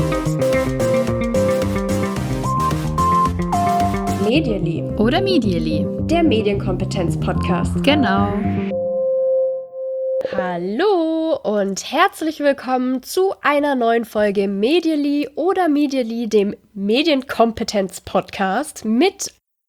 Medially oder Medially, der Medienkompetenz-Podcast. Genau. Hallo und herzlich willkommen zu einer neuen Folge Medially oder Medially, dem Medienkompetenz-Podcast mit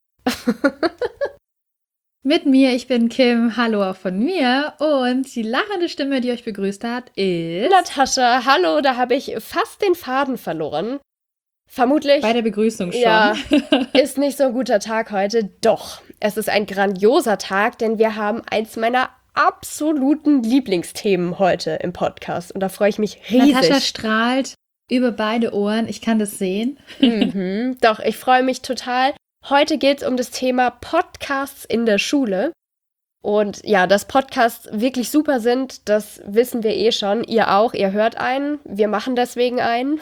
mir, ich bin Kim, hallo auch von mir, und die lachende Stimme, die euch begrüßt hat, ist Natascha. Hallo, da habe ich fast den Faden verloren. Vermutlich. Bei der Begrüßung schon. Ja, ist nicht so ein guter Tag heute. Doch, es ist ein grandioser Tag, denn wir haben eins meiner absoluten Lieblingsthemen heute im Podcast. Und da freue ich mich riesig. Natascha strahlt über beide Ohren, ich kann das sehen. Doch, ich freue mich total. Heute geht es um das Thema Podcasts in der Schule. Und ja, dass Podcasts wirklich super sind, das wissen wir eh schon. Ihr auch, ihr hört einen. Wir machen deswegen einen.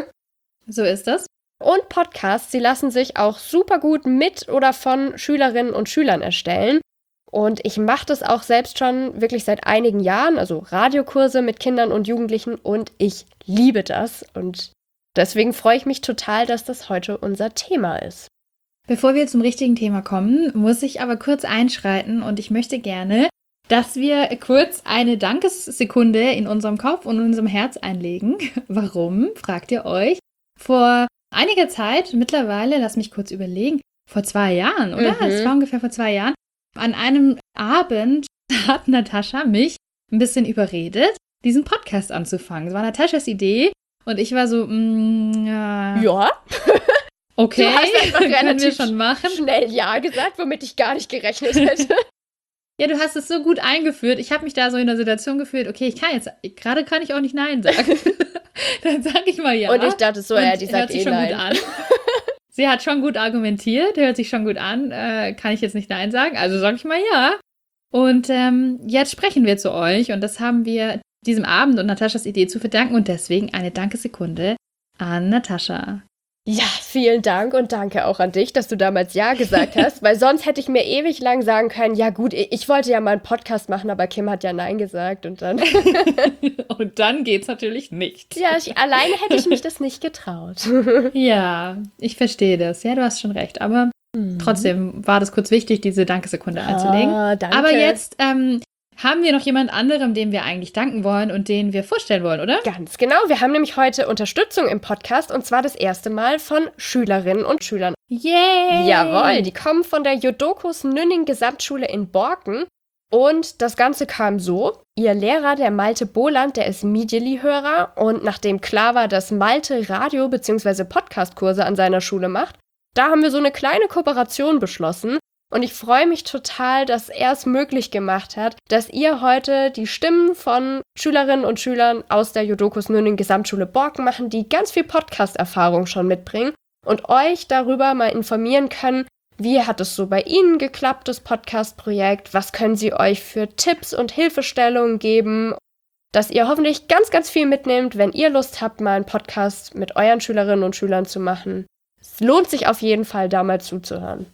So ist das. Und Podcasts, sie lassen sich auch super gut mit oder von Schülerinnen und Schülern erstellen. Und ich mache das auch selbst schon wirklich seit einigen Jahren, also Radiokurse mit Kindern und Jugendlichen, und ich liebe das. Und deswegen freue ich mich total, dass das heute unser Thema ist. Bevor wir zum richtigen Thema kommen, muss ich aber kurz einschreiten, und ich möchte gerne, dass wir kurz eine Dankessekunde in unserem Kopf und in unserem Herz einlegen. Warum, fragt ihr euch? Vor einiger Zeit, mittlerweile, lass mich kurz überlegen, vor 2 Jahren, oder? Es war ungefähr vor 2 Jahren. An einem Abend hat Natascha mich ein bisschen überredet, diesen Podcast anzufangen. Es war Nataschas Idee und ich war so, Ja. Okay, Du hast einfach können wir schon machen. schnell Ja gesagt, womit ich gar nicht gerechnet hätte. Ja, du hast es so gut eingeführt. Ich habe mich da so in der Situation gefühlt, okay, gerade kann ich auch nicht Nein sagen. Dann sage ich mal Ja. Und ich dachte so, die sagt hört sich schon Nein. gut an. Sie hat schon gut argumentiert, hört sich schon gut an. Kann ich jetzt nicht Nein sagen? Also sage ich mal Ja. Und jetzt sprechen wir zu euch, und das haben wir diesem Abend und Nataschas Idee zu verdanken, und deswegen eine Dankesekunde an Natascha. Ja, vielen Dank, und danke auch an dich, dass du damals Ja gesagt hast, weil sonst hätte ich mir ewig lang sagen können, ja gut, ich wollte ja mal einen Podcast machen, aber Kim hat ja Nein gesagt, und dann... Und dann geht's natürlich nicht. Ja, alleine hätte ich mich das nicht getraut. Ja, ich verstehe das. Ja, du hast schon recht, aber trotzdem war das kurz wichtig, diese Dankesekunde einzulegen. Danke. Aber jetzt haben wir noch jemand anderem, dem wir eigentlich danken wollen und den wir vorstellen wollen, oder? Ganz genau, wir haben nämlich heute Unterstützung im Podcast, und zwar das erste Mal von Schülerinnen und Schülern. Yay! Jawohl, die kommen von der Jodokus Nünning Gesamtschule in Borken, und das Ganze kam so: Ihr Lehrer, der Malte Boland, der ist Medially-Hörer, und nachdem klar war, dass Malte Radio- bzw. Podcast-Kurse an seiner Schule macht, da haben wir so eine kleine Kooperation beschlossen. Und ich freue mich total, dass er es möglich gemacht hat, dass ihr heute die Stimmen von Schülerinnen und Schülern aus der Jodokus Nünning Gesamtschule Borken machen, die ganz viel Podcast-Erfahrung schon mitbringen und euch darüber mal informieren können, wie hat es so bei Ihnen geklappt, das Podcast-Projekt, was können sie euch für Tipps und Hilfestellungen geben, dass ihr hoffentlich ganz, ganz viel mitnehmt, wenn ihr Lust habt, mal einen Podcast mit euren Schülerinnen und Schülern zu machen. Es lohnt sich auf jeden Fall, da mal zuzuhören.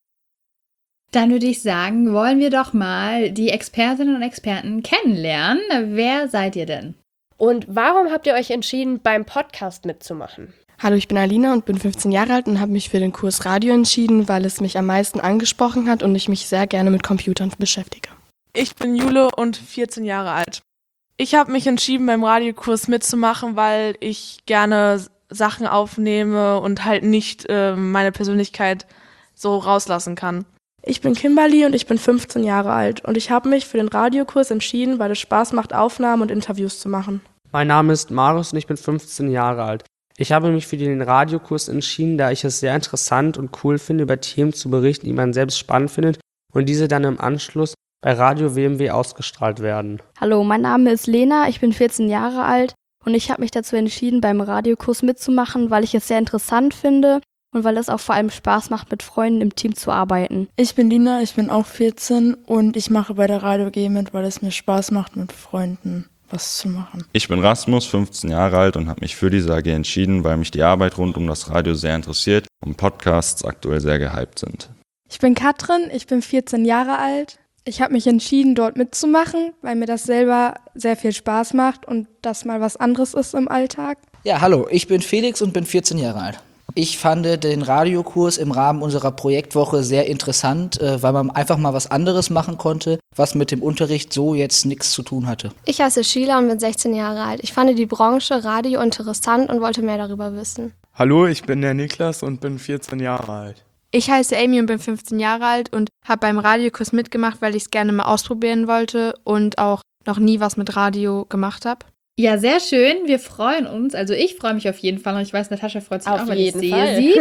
Dann würde ich sagen, wollen wir doch mal die Expertinnen und Experten kennenlernen. Wer seid ihr denn? Und warum habt ihr euch entschieden, beim Podcast mitzumachen? Hallo, ich bin Alina und bin 15 Jahre alt und habe mich für den Kurs Radio entschieden, weil es mich am meisten angesprochen hat und ich mich sehr gerne mit Computern beschäftige. Ich bin Jule und 14 Jahre alt. Ich habe mich entschieden, beim Radiokurs mitzumachen, weil ich gerne Sachen aufnehme und halt nicht meine Persönlichkeit so rauslassen kann. Ich bin Kimberly und ich bin 15 Jahre alt und ich habe mich für den Radiokurs entschieden, weil es Spaß macht, Aufnahmen und Interviews zu machen. Mein Name ist Marius und ich bin 15 Jahre alt. Ich habe mich für den Radiokurs entschieden, da ich es sehr interessant und cool finde, über Themen zu berichten, die man selbst spannend findet und diese dann im Anschluss bei Radio WMW ausgestrahlt werden. Hallo, mein Name ist Lena, ich bin 14 Jahre alt und ich habe mich dazu entschieden, beim Radiokurs mitzumachen, weil ich es sehr interessant finde und weil es auch vor allem Spaß macht, mit Freunden im Team zu arbeiten. Ich bin Lina, ich bin auch 14 und ich mache bei der Radio AG mit, weil es mir Spaß macht, mit Freunden was zu machen. Ich bin Rasmus, 15 Jahre alt und habe mich für diese AG entschieden, weil mich die Arbeit rund um das Radio sehr interessiert und Podcasts aktuell sehr gehypt sind. Ich bin Katrin, ich bin 14 Jahre alt. Ich habe mich entschieden, dort mitzumachen, weil mir das selber sehr viel Spaß macht und das mal was anderes ist im Alltag. Ja, hallo, ich bin Felix und bin 14 Jahre alt. Ich fand den Radiokurs im Rahmen unserer Projektwoche sehr interessant, weil man einfach mal was anderes machen konnte, was mit dem Unterricht so jetzt nichts zu tun hatte. Ich heiße Sheila und bin 16 Jahre alt. Ich fand die Branche Radio interessant und wollte mehr darüber wissen. Hallo, ich bin der Niklas und bin 14 Jahre alt. Ich heiße Amy und bin 15 Jahre alt und habe beim Radiokurs mitgemacht, weil ich es gerne mal ausprobieren wollte und auch noch nie was mit Radio gemacht habe. Ja, sehr schön. Wir freuen uns. Also ich freue mich auf jeden Fall und ich weiß, Natascha freut sich auch, weil ich sehe Fall. sie.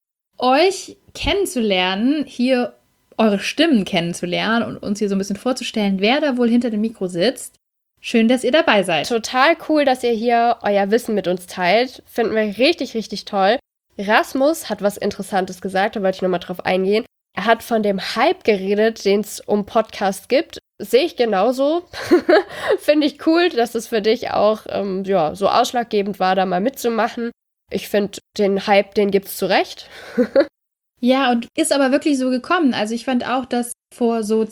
Euch kennenzulernen, hier eure Stimmen kennenzulernen und uns hier so ein bisschen vorzustellen, wer da wohl hinter dem Mikro sitzt. Schön, dass ihr dabei seid. Total cool, dass ihr hier euer Wissen mit uns teilt. Finden wir richtig, richtig toll. Rasmus hat was Interessantes gesagt, da wollte ich nochmal drauf eingehen. Er hat von dem Hype geredet, den es um Podcast gibt. Sehe ich genauso. Finde ich cool, dass es für dich auch so ausschlaggebend war, da mal mitzumachen. Ich finde, den Hype, den gibt's zu Recht. Ja, und ist aber wirklich so gekommen. Also ich fand auch, dass vor so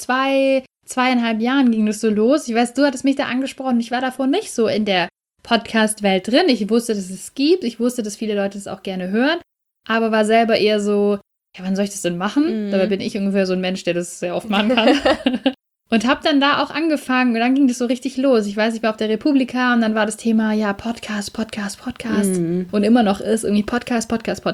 2,5 Jahren ging das so los. Ich weiß, du hattest mich da angesprochen. Ich war davor nicht so in der Podcast-Welt drin. Ich wusste, dass es gibt. Ich wusste, dass viele Leute es auch gerne hören. Aber war selber eher so, ja, wann soll ich das denn machen? Dabei bin ich ungefähr so ein Mensch, der das sehr oft machen kann. Und habe dann da auch angefangen und dann ging das so richtig los. Ich weiß, ich war auf der Republika und dann war das Thema, ja, Podcast. Und immer noch ist irgendwie Podcast.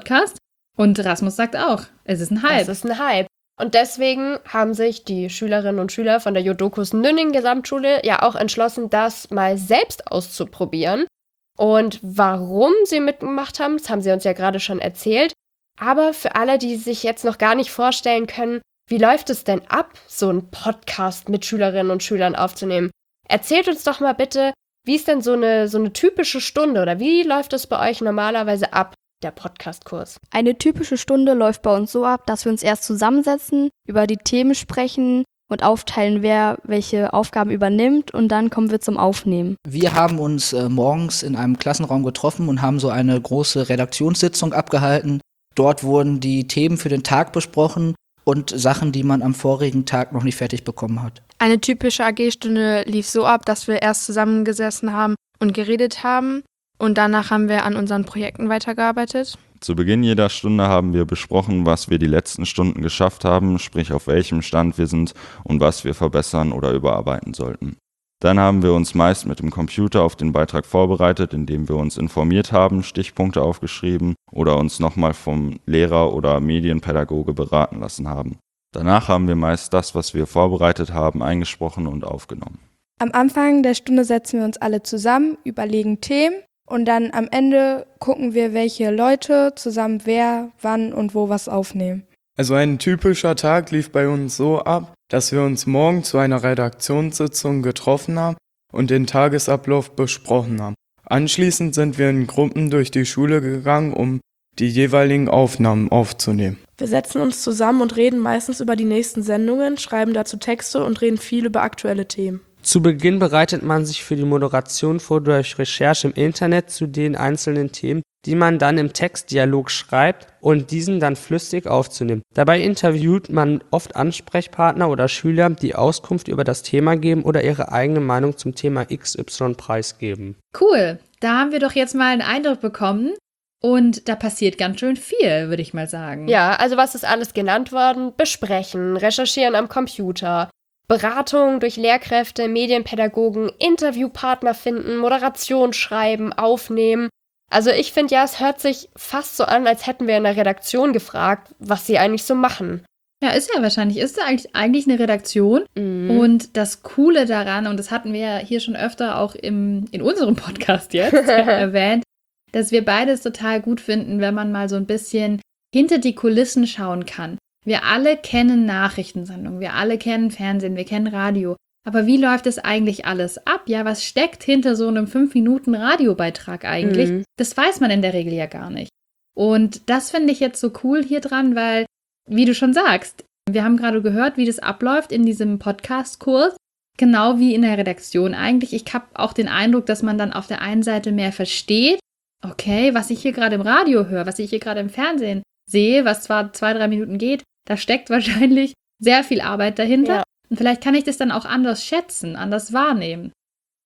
Und Rasmus sagt auch, es ist ein Hype. Es ist ein Hype. Und deswegen haben sich die Schülerinnen und Schüler von der Jodokus Nünning Gesamtschule ja auch entschlossen, das mal selbst auszuprobieren. Und warum sie mitgemacht haben, das haben sie uns ja gerade schon erzählt. Aber für alle, die sich jetzt noch gar nicht vorstellen können, wie läuft es denn ab, so einen Podcast mit Schülerinnen und Schülern aufzunehmen? Erzählt uns doch mal bitte, wie ist denn so eine typische Stunde oder wie läuft es bei euch normalerweise ab, der Podcastkurs? Eine typische Stunde läuft bei uns so ab, dass wir uns erst zusammensetzen, über die Themen sprechen und aufteilen, wer welche Aufgaben übernimmt und dann kommen wir zum Aufnehmen. Wir haben uns morgens in einem Klassenraum getroffen und haben so eine große Redaktionssitzung abgehalten. Dort wurden die Themen für den Tag besprochen und Sachen, die man am vorigen Tag noch nicht fertig bekommen hat. Eine typische AG-Stunde lief so ab, dass wir erst zusammengesessen haben und geredet haben und danach haben wir an unseren Projekten weitergearbeitet. Zu Beginn jeder Stunde haben wir besprochen, was wir die letzten Stunden geschafft haben, sprich auf welchem Stand wir sind und was wir verbessern oder überarbeiten sollten. Dann haben wir uns meist mit dem Computer auf den Beitrag vorbereitet, indem wir uns informiert haben, Stichpunkte aufgeschrieben oder uns nochmal vom Lehrer oder Medienpädagoge beraten lassen haben. Danach haben wir meist das, was wir vorbereitet haben, eingesprochen und aufgenommen. Am Anfang der Stunde setzen wir uns alle zusammen, überlegen Themen und dann am Ende gucken wir, welche Leute zusammen wer, wann und wo was aufnehmen. Also ein typischer Tag lief bei uns so ab, dass wir uns morgen zu einer Redaktionssitzung getroffen haben und den Tagesablauf besprochen haben. Anschließend sind wir in Gruppen durch die Schule gegangen, um die jeweiligen Aufnahmen aufzunehmen. Wir setzen uns zusammen und reden meistens über die nächsten Sendungen, schreiben dazu Texte und reden viel über aktuelle Themen. Zu Beginn bereitet man sich für die Moderation vor durch Recherche im Internet zu den einzelnen Themen, die man dann im Textdialog schreibt und diesen dann flüssig aufzunehmen. Dabei interviewt man oft Ansprechpartner oder Schüler, die Auskunft über das Thema geben oder ihre eigene Meinung zum Thema XY preisgeben. Cool, da haben wir doch jetzt mal einen Eindruck bekommen und da passiert ganz schön viel, würde ich mal sagen. Ja, also was ist alles genannt worden? Besprechen, recherchieren am Computer, Beratung durch Lehrkräfte, Medienpädagogen, Interviewpartner finden, Moderation schreiben, aufnehmen. Also ich finde ja, es hört sich fast so an, als hätten wir in der Redaktion gefragt, was sie eigentlich so machen. Ja, ist ja wahrscheinlich. Ist ja eigentlich eine Redaktion. Und das Coole daran, und das hatten wir ja hier schon öfter auch in unserem Podcast jetzt erwähnt, dass wir beides total gut finden, wenn man mal so ein bisschen hinter die Kulissen schauen kann. Wir alle kennen Nachrichtensendungen, wir alle kennen Fernsehen, wir kennen Radio. Aber wie läuft das eigentlich alles ab? Ja, was steckt hinter so einem 5-Minuten-Radiobeitrag eigentlich? Das weiß man in der Regel ja gar nicht. Und das finde ich jetzt so cool hier dran, weil, wie du schon sagst, wir haben gerade gehört, wie das abläuft in diesem Podcast-Kurs. Genau wie in der Redaktion eigentlich. Ich habe auch den Eindruck, dass man dann auf der einen Seite mehr versteht, okay, was ich hier gerade im Radio höre, was ich hier gerade im Fernsehen sehe, was zwar 2-3 Minuten geht, da steckt wahrscheinlich sehr viel Arbeit dahinter. Ja. Und vielleicht kann ich das dann auch anders schätzen, anders wahrnehmen.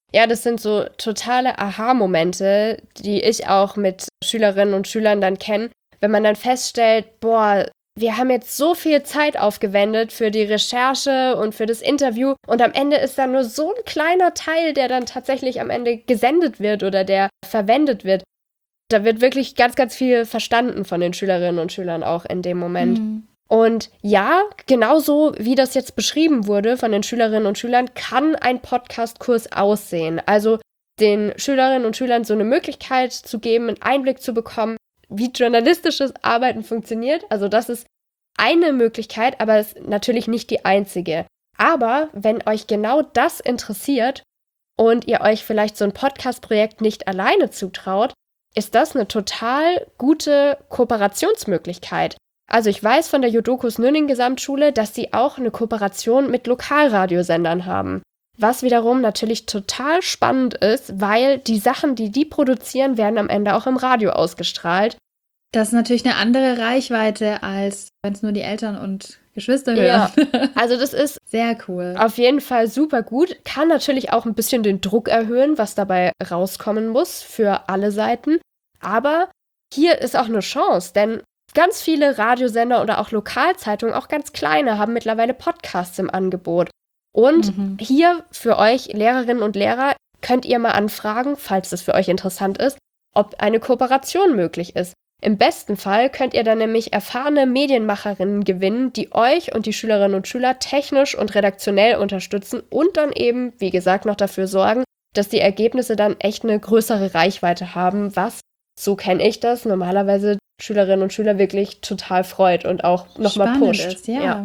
Ja, das sind so totale Aha-Momente, die ich auch mit Schülerinnen und Schülern dann kenne, wenn man dann feststellt, boah, wir haben jetzt so viel Zeit aufgewendet für die Recherche und für das Interview und am Ende ist dann nur so ein kleiner Teil, der dann tatsächlich am Ende gesendet wird oder der verwendet wird. Da wird wirklich ganz, ganz viel verstanden von den Schülerinnen und Schülern auch in dem Moment. Und ja, genauso wie das jetzt beschrieben wurde von den Schülerinnen und Schülern, kann ein Podcast-Kurs aussehen. Also den Schülerinnen und Schülern so eine Möglichkeit zu geben, einen Einblick zu bekommen, wie journalistisches Arbeiten funktioniert. Also das ist eine Möglichkeit, aber es ist natürlich nicht die einzige. Aber wenn euch genau das interessiert und ihr euch vielleicht so ein Podcast-Projekt nicht alleine zutraut, ist das eine total gute Kooperationsmöglichkeit. Also ich weiß von der Jodokus Nünning Gesamtschule, dass sie auch eine Kooperation mit Lokalradiosendern haben. Was wiederum natürlich total spannend ist, weil die Sachen, die die produzieren, werden am Ende auch im Radio ausgestrahlt. Das ist natürlich eine andere Reichweite, als wenn es nur die Eltern und Geschwister hören. Ja, also das ist sehr cool. Auf jeden Fall super gut. Kann natürlich auch ein bisschen den Druck erhöhen, was dabei rauskommen muss für alle Seiten. Aber hier ist auch eine Chance, denn ganz viele Radiosender oder auch Lokalzeitungen, auch ganz kleine, haben mittlerweile Podcasts im Angebot. Und hier für euch Lehrerinnen und Lehrer könnt ihr mal anfragen, falls das für euch interessant ist, ob eine Kooperation möglich ist. Im besten Fall könnt ihr dann nämlich erfahrene Medienmacherinnen gewinnen, die euch und die Schülerinnen und Schüler technisch und redaktionell unterstützen und dann eben, wie gesagt, noch dafür sorgen, dass die Ergebnisse dann echt eine größere Reichweite haben, was, so kenne ich das, normalerweise Schülerinnen und Schüler wirklich total freut und auch nochmal pusht. Ist, ja.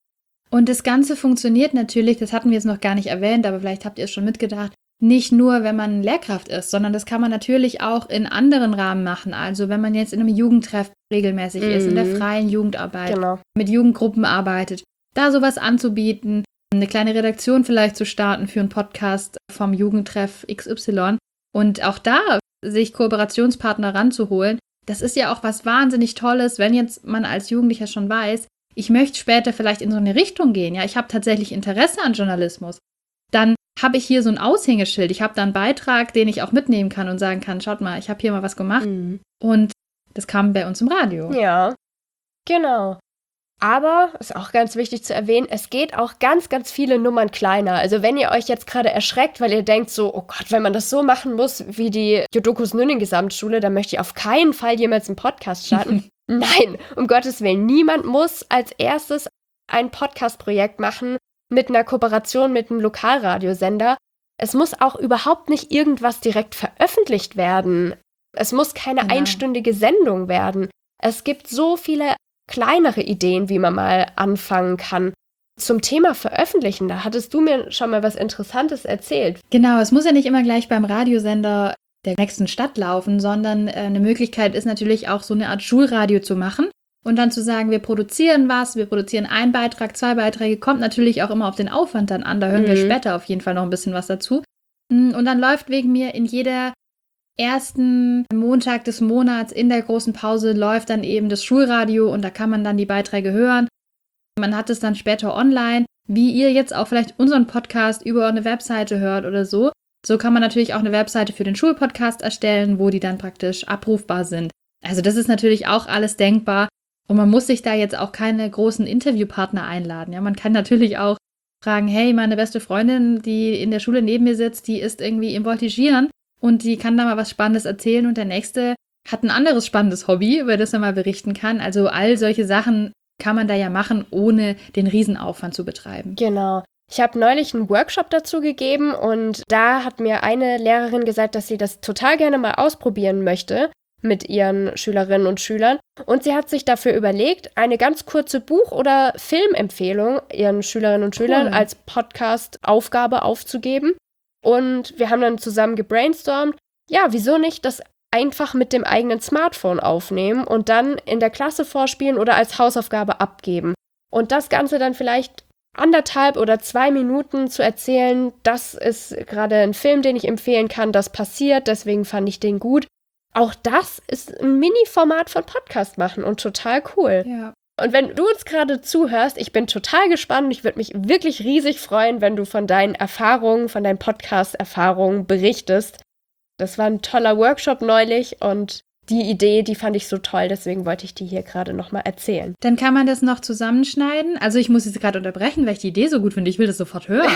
Und das Ganze funktioniert natürlich, das hatten wir jetzt noch gar nicht erwähnt, aber vielleicht habt ihr es schon mitgedacht, nicht nur, wenn man Lehrkraft ist, sondern das kann man natürlich auch in anderen Rahmen machen. Also wenn man jetzt in einem Jugendtreff regelmäßig ist, in der freien Jugendarbeit, mit Jugendgruppen arbeitet, da sowas anzubieten, eine kleine Redaktion vielleicht zu starten für einen Podcast vom Jugendtreff XY und auch da sich Kooperationspartner ranzuholen. Das ist ja auch was wahnsinnig Tolles, wenn jetzt man als Jugendlicher schon weiß, ich möchte später vielleicht in so eine Richtung gehen. Ja, ich habe tatsächlich Interesse an Journalismus. Dann habe ich hier so ein Aushängeschild. Ich habe da einen Beitrag, den ich auch mitnehmen kann und sagen kann, schaut mal, ich habe hier mal was gemacht. Und das kam bei uns im Radio. Ja, genau. Aber, ist auch ganz wichtig zu erwähnen, es geht auch ganz, ganz viele Nummern kleiner. Also wenn ihr euch jetzt gerade erschreckt, weil ihr denkt so, oh Gott, wenn man das so machen muss wie die Jodokus Nünning Gesamtschule, dann möchte ich auf keinen Fall jemals einen Podcast starten. Nein, um Gottes Willen, niemand muss als erstes ein Podcast-Projekt machen mit einer Kooperation mit einem Lokalradiosender. Es muss auch überhaupt nicht irgendwas direkt veröffentlicht werden. Es muss keine einstündige Sendung werden. Es gibt so viele kleinere Ideen, wie man mal anfangen kann. Zum Thema Veröffentlichen, da hattest du mir schon mal was Interessantes erzählt. Genau, es muss ja nicht immer gleich beim Radiosender der nächsten Stadt laufen, sondern eine Möglichkeit ist natürlich auch so eine Art Schulradio zu machen und dann zu sagen, wir produzieren was, wir produzieren einen Beitrag, 2 Beiträge, kommt natürlich auch immer auf den Aufwand dann an, da hören wir später auf jeden Fall noch ein bisschen was dazu. Und dann läuft wegen mir in jeder ersten Montag des Monats in der großen Pause läuft dann eben das Schulradio und da kann man dann die Beiträge hören. Man hat es dann später online, wie ihr jetzt auch vielleicht unseren Podcast über eine Webseite hört oder so. So kann man natürlich auch eine Webseite für den Schulpodcast erstellen, wo die dann praktisch abrufbar sind. Also das ist natürlich auch alles denkbar und man muss sich da jetzt auch keine großen Interviewpartner einladen. Ja, man kann natürlich auch fragen, hey, meine beste Freundin, die in der Schule neben mir sitzt, die ist irgendwie im Voltigieren und die kann da mal was Spannendes erzählen und der Nächste hat ein anderes spannendes Hobby, über das er mal berichten kann. Also all solche Sachen kann man da ja machen, ohne den Riesenaufwand zu betreiben. Genau. Ich habe neulich einen Workshop dazu gegeben und da hat mir eine Lehrerin gesagt, dass sie das total gerne mal ausprobieren möchte mit ihren Schülerinnen und Schülern. Und sie hat sich dafür überlegt, eine ganz kurze Buch- oder Filmempfehlung ihren Schülerinnen und Schülern als Podcast-Aufgabe aufzugeben. Und wir haben dann zusammen gebrainstormt, ja, wieso nicht das einfach mit dem eigenen Smartphone aufnehmen und dann in der Klasse vorspielen oder als Hausaufgabe abgeben. Und das Ganze dann vielleicht 1,5 oder 2 Minuten zu erzählen, das ist gerade ein Film, den ich empfehlen kann, das passiert, deswegen fand ich den gut. Auch das ist ein Mini-Format von Podcast machen und total cool. Ja. Und wenn du uns gerade zuhörst, ich bin total gespannt. Ich würde mich wirklich riesig freuen, wenn du von deinen Erfahrungen, von deinen Podcast-Erfahrungen berichtest. Das war ein toller Workshop neulich und die Idee, die fand ich so toll, deswegen wollte ich die hier gerade nochmal erzählen. Dann kann man das noch zusammenschneiden. Also ich muss jetzt gerade unterbrechen, weil ich die Idee so gut finde. Ich will das sofort hören.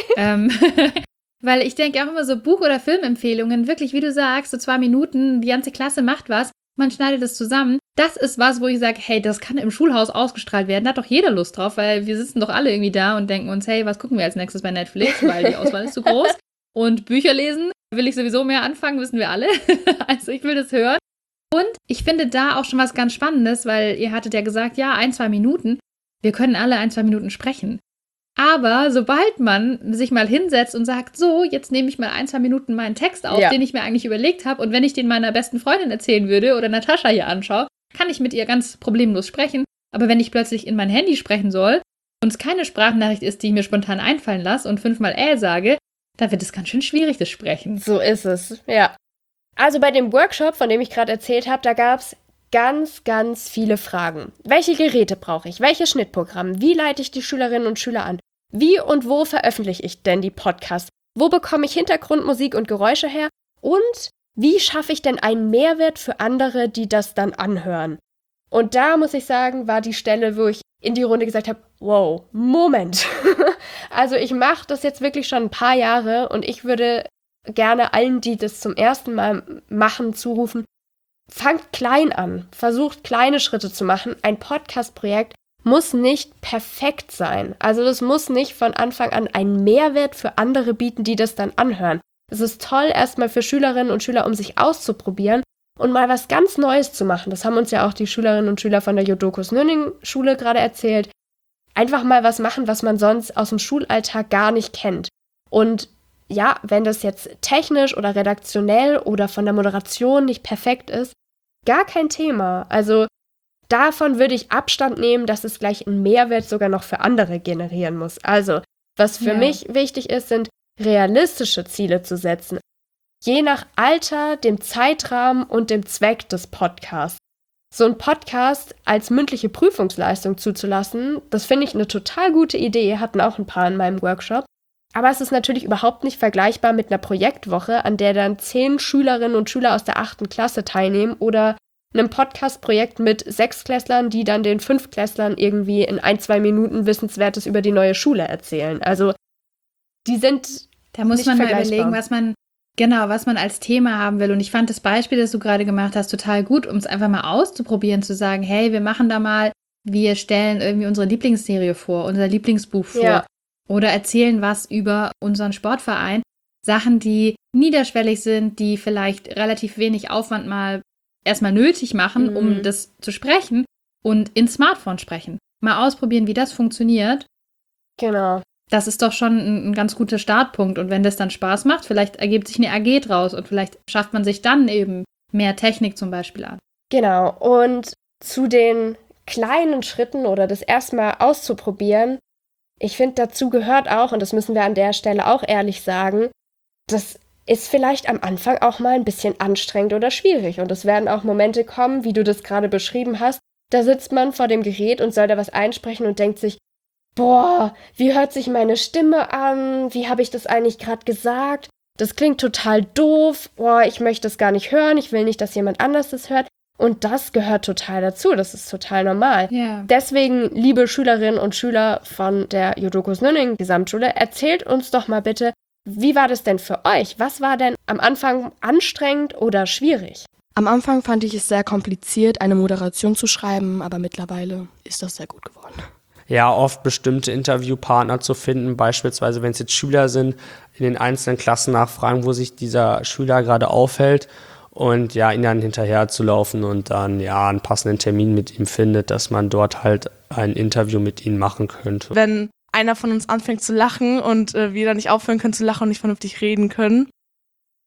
Weil ich denke auch immer so Buch- oder Filmempfehlungen, wirklich, wie du sagst, so 2 Minuten, die ganze Klasse macht was, man schneidet es zusammen. Das ist was, wo ich sage, hey, das kann im Schulhaus ausgestrahlt werden. Da hat doch jeder Lust drauf, weil wir sitzen doch alle irgendwie da und denken uns, hey, was gucken wir als nächstes bei Netflix, weil die Auswahl ist zu groß. Und Bücher lesen will ich sowieso mehr anfangen, wissen wir alle. Also ich will das hören. Und ich finde da auch schon was ganz Spannendes, weil ihr hattet ja gesagt, ja, 1-2 Minuten. Wir können alle 1-2 Minuten sprechen. Aber sobald man sich mal hinsetzt und sagt, so, jetzt nehme ich mal 1-2 Minuten meinen Text auf, den ich mir eigentlich überlegt habe, und wenn ich den meiner besten Freundin erzählen würde oder Natascha hier anschaue, kann ich mit ihr ganz problemlos sprechen. Aber wenn ich plötzlich in mein Handy sprechen soll und es keine Sprachnachricht ist, die ich mir spontan einfallen lasse und 5-mal sage, dann wird es ganz schön schwierig, das Sprechen. So ist es, ja. Also bei dem Workshop, von dem ich gerade erzählt habe, da gab es ganz, ganz viele Fragen. Welche Geräte brauche ich? Welches Schnittprogramm? Wie leite ich die Schülerinnen und Schüler an? Wie und wo veröffentliche ich denn die Podcasts? Wo bekomme ich Hintergrundmusik und Geräusche her? Und wie schaffe ich denn einen Mehrwert für andere, die das dann anhören? Und da muss ich sagen, war die Stelle, wo ich in die Runde gesagt habe, wow, Moment. Also ich mache das jetzt wirklich schon ein paar Jahre und ich würde gerne allen, die das zum ersten Mal machen, zurufen, fangt klein an, versucht kleine Schritte zu machen. Ein Podcast-Projekt muss nicht perfekt sein. Also das muss nicht von Anfang an einen Mehrwert für andere bieten, die das dann anhören. Es ist toll, erstmal für Schülerinnen und Schüler, um sich auszuprobieren und mal was ganz Neues zu machen. Das haben uns ja auch die Schülerinnen und Schüler von der Jodokus Nünning Schule gerade erzählt. Einfach mal was machen, was man sonst aus dem Schulalltag gar nicht kennt. Und ja, wenn das jetzt technisch oder redaktionell oder von der Moderation nicht perfekt ist, gar kein Thema. Also davon würde ich Abstand nehmen, dass es gleich einen Mehrwert sogar noch für andere generieren muss. Also, was für mich wichtig ist, sind realistische Ziele zu setzen. Je nach Alter, dem Zeitrahmen und dem Zweck des Podcasts. So ein Podcast als mündliche Prüfungsleistung zuzulassen, das finde ich eine total gute Idee, hatten auch ein paar in meinem Workshop. Aber es ist natürlich überhaupt nicht vergleichbar mit einer Projektwoche, an der dann 10 Schülerinnen und Schüler aus der 8. Klasse teilnehmen oder einem Podcast-Projekt mit 6-Klässlern, die dann den 5-Klässlern irgendwie in 1-2 Minuten Wissenswertes über die neue Schule erzählen. Also die sind Da muss nicht man mal vergleichbar. überlegen, was man als Thema haben will. Und ich fand das Beispiel, das du gerade gemacht hast, total gut, um es einfach mal auszuprobieren, zu sagen, hey, wir machen da mal, wir stellen irgendwie unsere Lieblingsserie vor, unser Lieblingsbuch vor. Ja. Oder erzählen was über unseren Sportverein. Sachen, die niederschwellig sind, die vielleicht relativ wenig Aufwand mal erstmal nötig machen, um das zu sprechen und ins Smartphone sprechen. Mal ausprobieren, wie das funktioniert. Genau. Das ist doch schon ein ganz guter Startpunkt. Und wenn das dann Spaß macht, vielleicht ergibt sich eine AG draus und vielleicht schafft man sich dann eben mehr Technik zum Beispiel an. Genau. Und zu den kleinen Schritten oder das erstmal auszuprobieren, ich finde, dazu gehört auch, und das müssen wir an der Stelle auch ehrlich sagen, das ist vielleicht am Anfang auch mal ein bisschen anstrengend oder schwierig. Und es werden auch Momente kommen, wie du das gerade beschrieben hast, da sitzt man vor dem Gerät und soll da was einsprechen und denkt sich, boah, wie hört sich meine Stimme an? Wie habe ich das eigentlich gerade gesagt? Das klingt total doof. Boah, ich möchte das gar nicht hören. Ich will nicht, dass jemand anders das hört. Und das gehört total dazu. Das ist total normal. Ja. Deswegen, liebe Schülerinnen und Schüler von der Jodokus Nünning Gesamtschule, erzählt uns doch mal bitte, wie war das denn für euch? Was war denn am Anfang anstrengend oder schwierig? Am Anfang fand ich es sehr kompliziert, eine Moderation zu schreiben, aber mittlerweile ist das sehr gut geworden. Ja, oft bestimmte Interviewpartner zu finden, beispielsweise wenn es jetzt Schüler sind, in den einzelnen Klassen nachfragen, wo sich dieser Schüler gerade aufhält und ja, ihn dann hinterher zu laufen und dann ja einen passenden Termin mit ihm findet, dass man dort halt ein Interview mit ihm machen könnte. Wenn einer von uns anfängt zu lachen und wir dann nicht aufhören können zu lachen und nicht vernünftig reden können.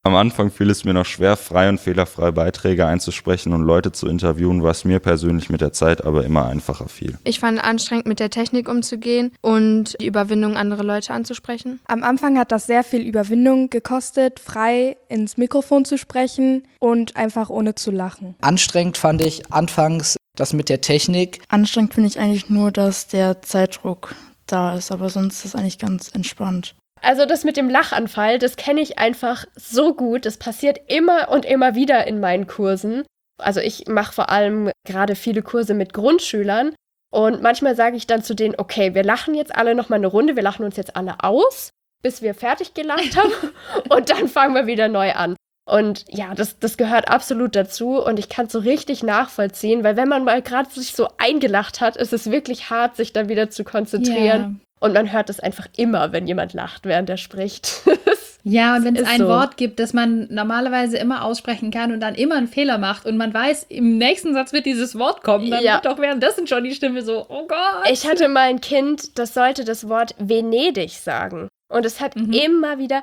Am Anfang fiel es mir noch schwer, frei und fehlerfrei Beiträge einzusprechen und Leute zu interviewen, was mir persönlich mit der Zeit aber immer einfacher fiel. Ich fand anstrengend, mit der Technik umzugehen und die Überwindung, andere Leute anzusprechen. Am Anfang hat das sehr viel Überwindung gekostet, frei ins Mikrofon zu sprechen und einfach ohne zu lachen. Anstrengend fand ich anfangs das mit der Technik. Anstrengend finde ich eigentlich nur, dass der Zeitdruck da ist, aber sonst ist es eigentlich ganz entspannt. Also das mit dem Lachanfall, das kenne ich einfach so gut. Das passiert immer und immer wieder in meinen Kursen. Also ich mache vor allem gerade viele Kurse mit Grundschülern und manchmal sage ich dann zu denen, okay, wir lachen jetzt alle nochmal eine Runde, wir lachen uns jetzt alle aus, bis wir fertig gelacht haben und dann fangen wir wieder neu an. Und ja, das gehört absolut dazu und ich kann es so richtig nachvollziehen, weil wenn man mal gerade sich so eingelacht hat, ist es wirklich hart, sich dann wieder zu konzentrieren. Ja. Und man hört es einfach immer, wenn jemand lacht, während er spricht. Ja, und wenn es ein so. Wort gibt, das man normalerweise immer aussprechen kann und dann immer einen Fehler macht und man weiß, im nächsten Satz wird dieses Wort kommen, dann wird doch währenddessen schon die Stimme so, oh Gott. Ich hatte mal ein Kind, das sollte das Wort Venedig sagen. Und es hat immer wieder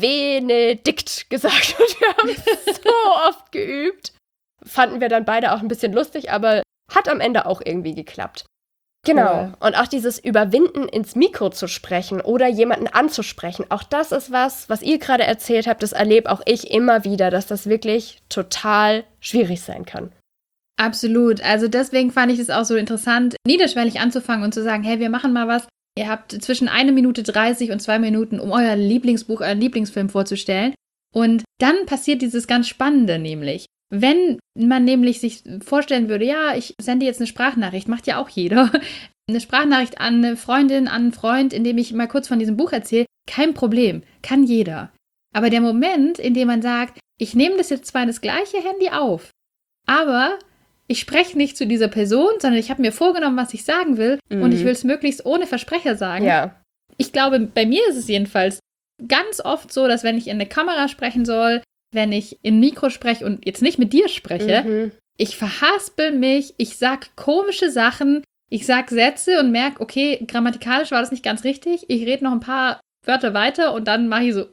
Benedikt gesagt. Und wir haben es so oft geübt. Fanden wir dann beide auch ein bisschen lustig, aber hat am Ende auch irgendwie geklappt. Genau. Cool. Und auch dieses Überwinden, ins Mikro zu sprechen oder jemanden anzusprechen, auch das ist was ihr gerade erzählt habt, das erlebe auch ich immer wieder, dass das wirklich total schwierig sein kann. Absolut. Also deswegen fand ich es auch so interessant, niederschwellig anzufangen und zu sagen, hey, wir machen mal was. Ihr habt zwischen 1 Minute 30 und 2 Minuten, um euer Lieblingsbuch, euren Lieblingsfilm vorzustellen. Und dann passiert dieses ganz Spannende nämlich. Wenn man nämlich sich vorstellen würde, ja, ich sende jetzt eine Sprachnachricht, macht ja auch jeder, eine Sprachnachricht an eine Freundin, an einen Freund, in dem ich mal kurz von diesem Buch erzähle, kein Problem, kann jeder. Aber der Moment, in dem man sagt, ich nehme das jetzt zwar in das gleiche Handy auf, aber ich spreche nicht zu dieser Person, sondern ich habe mir vorgenommen, was ich sagen will und ich will es möglichst ohne Versprecher sagen. Ja. Ich glaube, bei mir ist es jedenfalls ganz oft so, dass wenn ich in eine Kamera sprechen soll, wenn ich in Mikro spreche und jetzt nicht mit dir spreche, ich verhaspel mich, ich sag komische Sachen, ich sag Sätze und merke, okay, grammatikalisch war das nicht ganz richtig, ich rede noch ein paar Wörter weiter und dann mache ich so,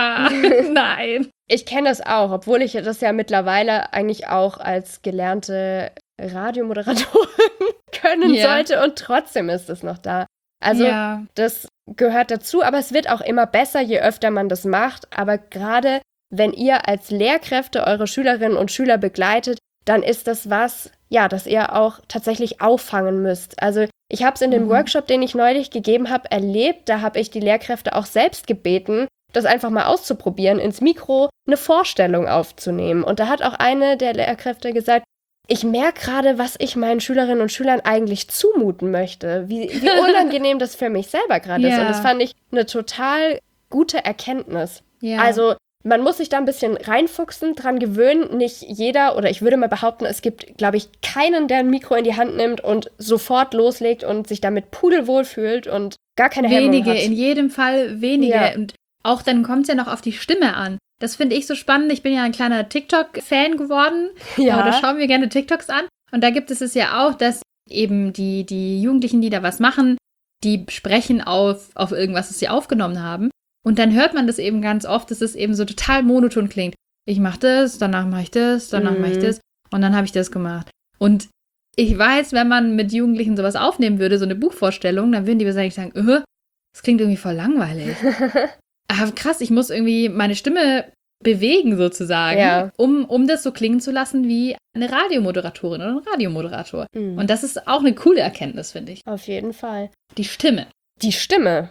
nein. Ich kenne das auch, obwohl ich das ja mittlerweile eigentlich auch als gelernte Radiomoderatorin können sollte und trotzdem ist es noch da. Also das gehört dazu, aber es wird auch immer besser, je öfter man das macht, aber gerade wenn ihr als Lehrkräfte eure Schülerinnen und Schüler begleitet, dann ist das was, ja, das ihr auch tatsächlich auffangen müsst. Also ich habe es in dem Workshop, den ich neulich gegeben habe, erlebt. Da habe ich die Lehrkräfte auch selbst gebeten, das einfach mal auszuprobieren, ins Mikro eine Vorstellung aufzunehmen. Und da hat auch eine der Lehrkräfte gesagt, ich merke gerade, was ich meinen Schülerinnen und Schülern eigentlich zumuten möchte. Wie unangenehm das für mich selber gerade ist. Und das fand ich eine total gute Erkenntnis. Ja. Also man muss sich da ein bisschen reinfuchsen, dran gewöhnen. Nicht jeder, oder ich würde mal behaupten, es gibt, glaube ich, keinen, der ein Mikro in die Hand nimmt und sofort loslegt und sich damit pudelwohl fühlt und gar keine Hemmung hat. Wenige, in jedem Fall wenige. Ja. Und auch dann kommt es ja noch auf die Stimme an. Das finde ich so spannend. Ich bin ja ein kleiner TikTok-Fan geworden. Ja. Da schauen wir gerne TikToks an. Und da gibt es ja auch, dass eben die Jugendlichen, die da was machen, die sprechen auf irgendwas, das sie aufgenommen haben. Und dann hört man das eben ganz oft, dass es eben so total monoton klingt. Ich mache das, danach mache ich das, danach mache ich das und dann habe ich das gemacht. Und ich weiß, wenn man mit Jugendlichen sowas aufnehmen würde, so eine Buchvorstellung, dann würden die wahrscheinlich sagen, das klingt irgendwie voll langweilig. Aber krass, ich muss irgendwie meine Stimme bewegen sozusagen, um das so klingen zu lassen wie eine Radiomoderatorin oder ein Radiomoderator. Und das ist auch eine coole Erkenntnis, finde ich. Auf jeden Fall. Die Stimme. Die Stimme,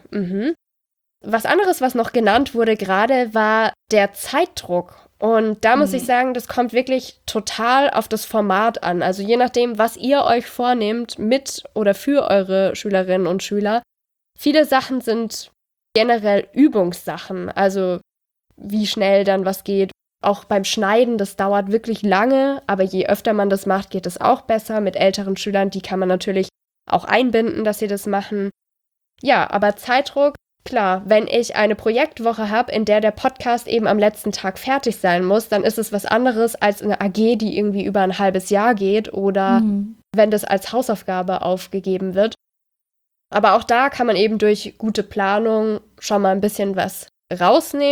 Was anderes, was noch genannt wurde gerade, war der Zeitdruck. Und da muss ich sagen, das kommt wirklich total auf das Format an. Also je nachdem, was ihr euch vornehmt mit oder für eure Schülerinnen und Schüler. Viele Sachen sind generell Übungssachen. Also wie schnell dann was geht. Auch beim Schneiden, das dauert wirklich lange. Aber je öfter man das macht, geht es auch besser. Mit älteren Schülern, die kann man natürlich auch einbinden, dass sie das machen. Ja, aber Zeitdruck. Klar, wenn ich eine Projektwoche habe, in der Podcast eben am letzten Tag fertig sein muss, dann ist es was anderes als eine AG, die irgendwie über ein halbes Jahr geht oder wenn das als Hausaufgabe aufgegeben wird. Aber auch da kann man eben durch gute Planung schon mal ein bisschen was rausnehmen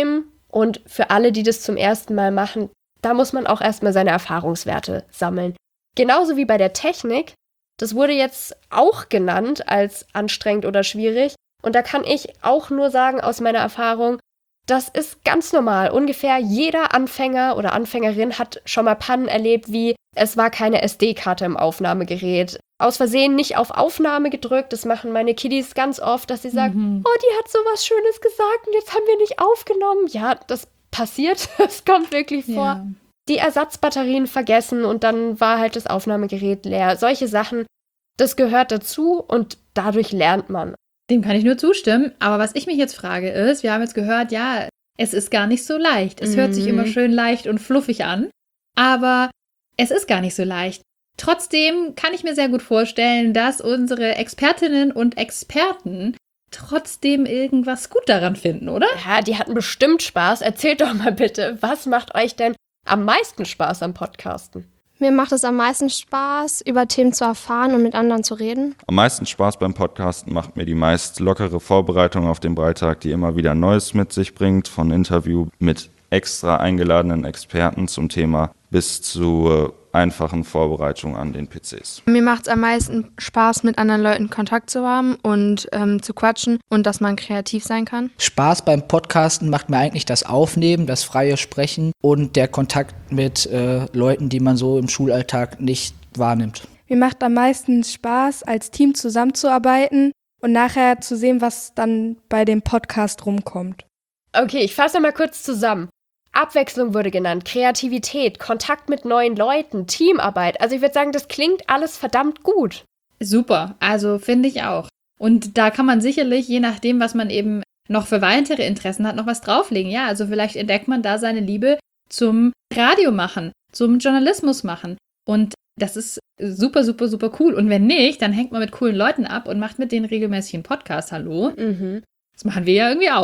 Und für alle, die das zum ersten Mal machen, da muss man auch erstmal seine Erfahrungswerte sammeln. Genauso wie bei der Technik. Das wurde jetzt auch genannt als anstrengend oder schwierig. Und da kann ich auch nur sagen aus meiner Erfahrung, das ist ganz normal. Ungefähr jeder Anfänger oder Anfängerin hat schon mal Pannen erlebt, wie es war keine SD-Karte im Aufnahmegerät. Aus Versehen nicht auf Aufnahme gedrückt. Das machen meine Kiddies ganz oft, dass sie sagen, oh, die hat so was Schönes gesagt und jetzt haben wir nicht aufgenommen. Ja, das passiert. Das kommt wirklich vor. Ja. Die Ersatzbatterien vergessen und dann war halt das Aufnahmegerät leer. Solche Sachen, das gehört dazu und dadurch lernt man. Dem kann ich nur zustimmen. Aber was ich mich jetzt frage ist, wir haben jetzt gehört, ja, es ist gar nicht so leicht. Es hört sich immer schön leicht und fluffig an, aber es ist gar nicht so leicht. Trotzdem kann ich mir sehr gut vorstellen, dass unsere Expertinnen und Experten trotzdem irgendwas gut daran finden, oder? Ja, die hatten bestimmt Spaß. Erzählt doch mal bitte, was macht euch denn am meisten Spaß am Podcasten? Mir macht es am meisten Spaß, über Themen zu erfahren und mit anderen zu reden. Am meisten Spaß beim Podcasten macht mir die meist lockere Vorbereitung auf den Beitrag, die immer wieder Neues mit sich bringt, von Interview mit extra eingeladenen Experten zum Thema bis zu einfachen Vorbereitungen an den PCs. Mir macht es am meisten Spaß, mit anderen Leuten Kontakt zu haben und zu quatschen und dass man kreativ sein kann. Spaß beim Podcasten macht mir eigentlich das Aufnehmen, das freie Sprechen und der Kontakt mit Leuten, die man so im Schulalltag nicht wahrnimmt. Mir macht am meisten Spaß, als Team zusammenzuarbeiten und nachher zu sehen, was dann bei dem Podcast rumkommt. Okay, ich fasse mal kurz zusammen. Abwechslung wurde genannt, Kreativität, Kontakt mit neuen Leuten, Teamarbeit. Also ich würde sagen, das klingt alles verdammt gut. Super, also finde ich auch. Und da kann man sicherlich, je nachdem, was man eben noch für weitere Interessen hat, noch was drauflegen. Ja, also vielleicht entdeckt man da seine Liebe zum Radio machen, zum Journalismus machen. Und das ist super, super, super cool. Und wenn nicht, dann hängt man mit coolen Leuten ab und macht mit denen regelmäßig einen Podcast. Hallo? Das machen wir ja irgendwie auch.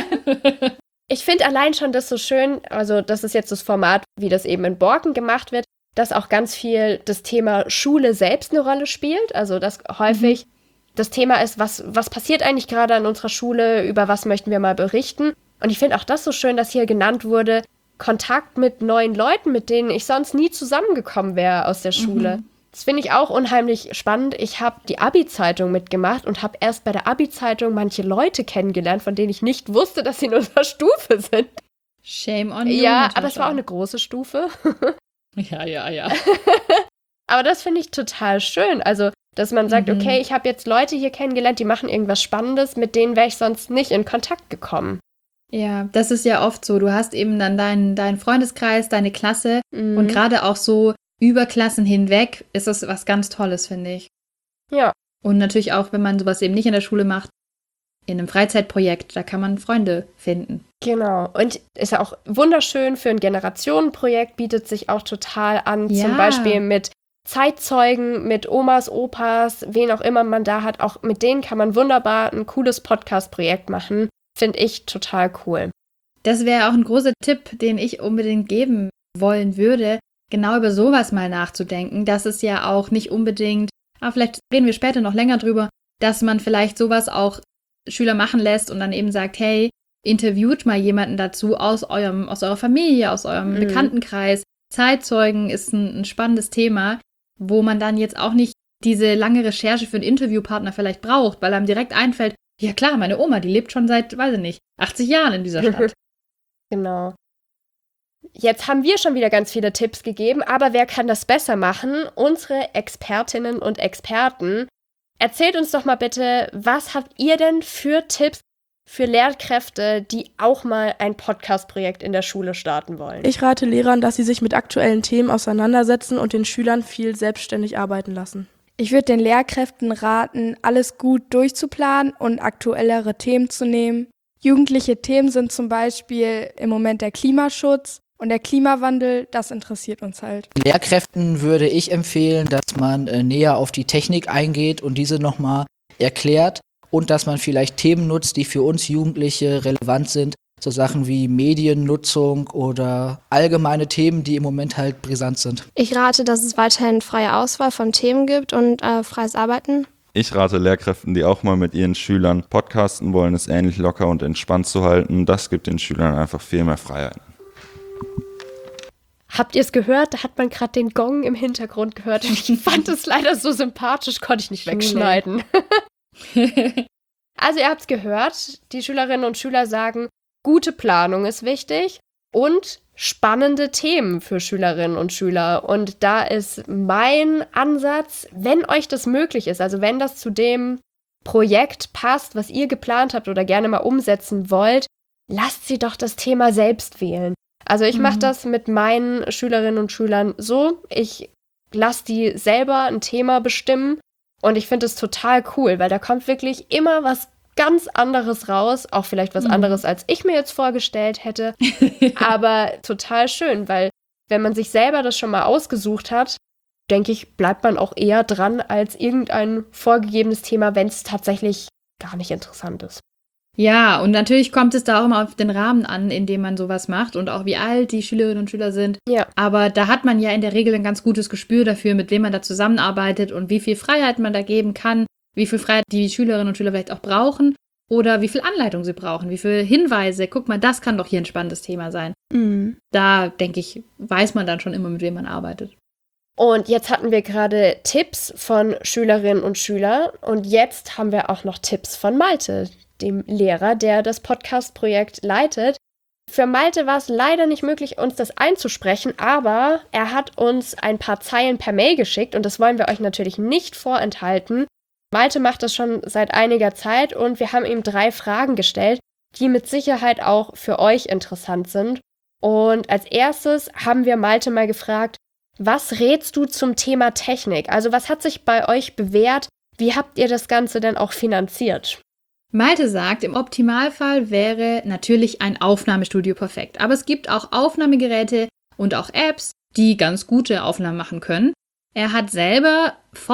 Ich finde allein schon das so schön, also das ist jetzt das Format, wie das eben in Borken gemacht wird, dass auch ganz viel das Thema Schule selbst eine Rolle spielt. Also dass häufig das Thema ist, was passiert eigentlich gerade an unserer Schule, über was möchten wir mal berichten. Und ich finde auch das so schön, dass hier genannt wurde, Kontakt mit neuen Leuten, mit denen ich sonst nie zusammengekommen wäre aus der Schule. Das finde ich auch unheimlich spannend. Ich habe die Abi-Zeitung mitgemacht und habe erst bei der Abi-Zeitung manche Leute kennengelernt, von denen ich nicht wusste, dass sie in unserer Stufe sind. Shame on you. Ja, Natascha. aber es war auch eine große Stufe. Ja. Aber das finde ich total schön. Also, dass man sagt, okay, ich habe jetzt Leute hier kennengelernt, die machen irgendwas Spannendes, mit denen wäre ich sonst nicht in Kontakt gekommen. Ja, das ist ja oft so. Du hast eben dann deinen Freundeskreis, deine Klasse und gerade auch so über Klassen hinweg ist das was ganz Tolles, finde ich. Ja. Und natürlich auch, wenn man sowas eben nicht in der Schule macht, in einem Freizeitprojekt, da kann man Freunde finden. Genau. Und ist ja auch wunderschön für ein Generationenprojekt, bietet sich auch total an, Ja. zum Beispiel mit Zeitzeugen, mit Omas, Opas, wen auch immer man da hat. Auch mit denen kann man wunderbar ein cooles Podcast-Projekt machen. Finde ich total cool. Das wäre auch ein großer Tipp, den ich unbedingt geben wollen würde, genau über sowas mal nachzudenken, dass es ja auch nicht unbedingt, aber vielleicht reden wir später noch länger drüber, dass man vielleicht sowas auch Schüler machen lässt und dann eben sagt, hey, interviewt mal jemanden dazu aus eurer Familie, aus eurem Bekanntenkreis. Zeitzeugen ist ein spannendes Thema, wo man dann jetzt auch nicht diese lange Recherche für einen Interviewpartner vielleicht braucht, weil einem direkt einfällt, ja klar, meine Oma, die lebt schon seit, weiß ich nicht, 80 Jahren in dieser Stadt. Genau. Jetzt haben wir schon wieder ganz viele Tipps gegeben, aber wer kann das besser machen? Unsere Expertinnen und Experten. Erzählt uns doch mal bitte, was habt ihr denn für Tipps für Lehrkräfte, die auch mal ein Podcast-Projekt in der Schule starten wollen? Ich rate Lehrern, dass sie sich mit aktuellen Themen auseinandersetzen und den Schülern viel selbstständig arbeiten lassen. Ich würde den Lehrkräften raten, alles gut durchzuplanen und aktuellere Themen zu nehmen. Jugendliche Themen sind zum Beispiel im Moment der Klimaschutz und der Klimawandel, das interessiert uns halt. Lehrkräften würde ich empfehlen, dass man näher auf die Technik eingeht und diese nochmal erklärt und dass man vielleicht Themen nutzt, die für uns Jugendliche relevant sind. So Sachen wie Mediennutzung oder allgemeine Themen, die im Moment halt brisant sind. Ich rate, dass es weiterhin freie Auswahl von Themen gibt und freies Arbeiten. Ich rate Lehrkräften, die auch mal mit ihren Schülern podcasten wollen, es ähnlich locker und entspannt zu halten. Das gibt den Schülern einfach viel mehr Freiheiten. Habt ihr es gehört? Da hat man gerade den Gong im Hintergrund gehört. Und ich fand es leider so sympathisch, konnte ich nicht wegschneiden. Also ihr habt es gehört, die Schülerinnen und Schüler sagen, gute Planung ist wichtig und spannende Themen für Schülerinnen und Schüler. Und da ist mein Ansatz, wenn euch das möglich ist, also wenn das zu dem Projekt passt, was ihr geplant habt oder gerne mal umsetzen wollt, lasst sie doch das Thema selbst wählen. Also ich mache das mit meinen Schülerinnen und Schülern so, ich lasse die selber ein Thema bestimmen und ich finde es total cool, weil da kommt wirklich immer was ganz anderes raus, auch vielleicht was anderes, als ich mir jetzt vorgestellt hätte, aber total schön, weil wenn man sich selber das schon mal ausgesucht hat, denke ich, bleibt man auch eher dran als irgendein vorgegebenes Thema, wenn es tatsächlich gar nicht interessant ist. Ja, und natürlich kommt es da auch immer auf den Rahmen an, in dem man sowas macht und auch wie alt die Schülerinnen und Schüler sind. Ja. Aber da hat man ja in der Regel ein ganz gutes Gespür dafür, mit wem man da zusammenarbeitet und wie viel Freiheit man da geben kann, wie viel Freiheit die Schülerinnen und Schüler vielleicht auch brauchen oder wie viel Anleitung sie brauchen, wie viele Hinweise. Guck mal, das kann doch hier ein spannendes Thema sein. Da, denke ich, weiß man dann schon immer, mit wem man arbeitet. Und jetzt hatten wir gerade Tipps von Schülerinnen und Schülern und jetzt haben wir auch noch Tipps von Malte, dem Lehrer, der das Podcast-Projekt leitet. Für Malte war es leider nicht möglich, uns das einzusprechen, aber er hat uns ein paar Zeilen per Mail geschickt und das wollen wir euch natürlich nicht vorenthalten. Malte macht das schon seit einiger Zeit und wir haben ihm 3 Fragen gestellt, die mit Sicherheit auch für euch interessant sind. Und als erstes haben wir Malte mal gefragt, was rätst du zum Thema Technik? Also was hat sich bei euch bewährt? Wie habt ihr das Ganze denn auch finanziert? Malte sagt, im Optimalfall wäre natürlich ein Aufnahmestudio perfekt. Aber es gibt auch Aufnahmegeräte und auch Apps, die ganz gute Aufnahmen machen können. Er hat selber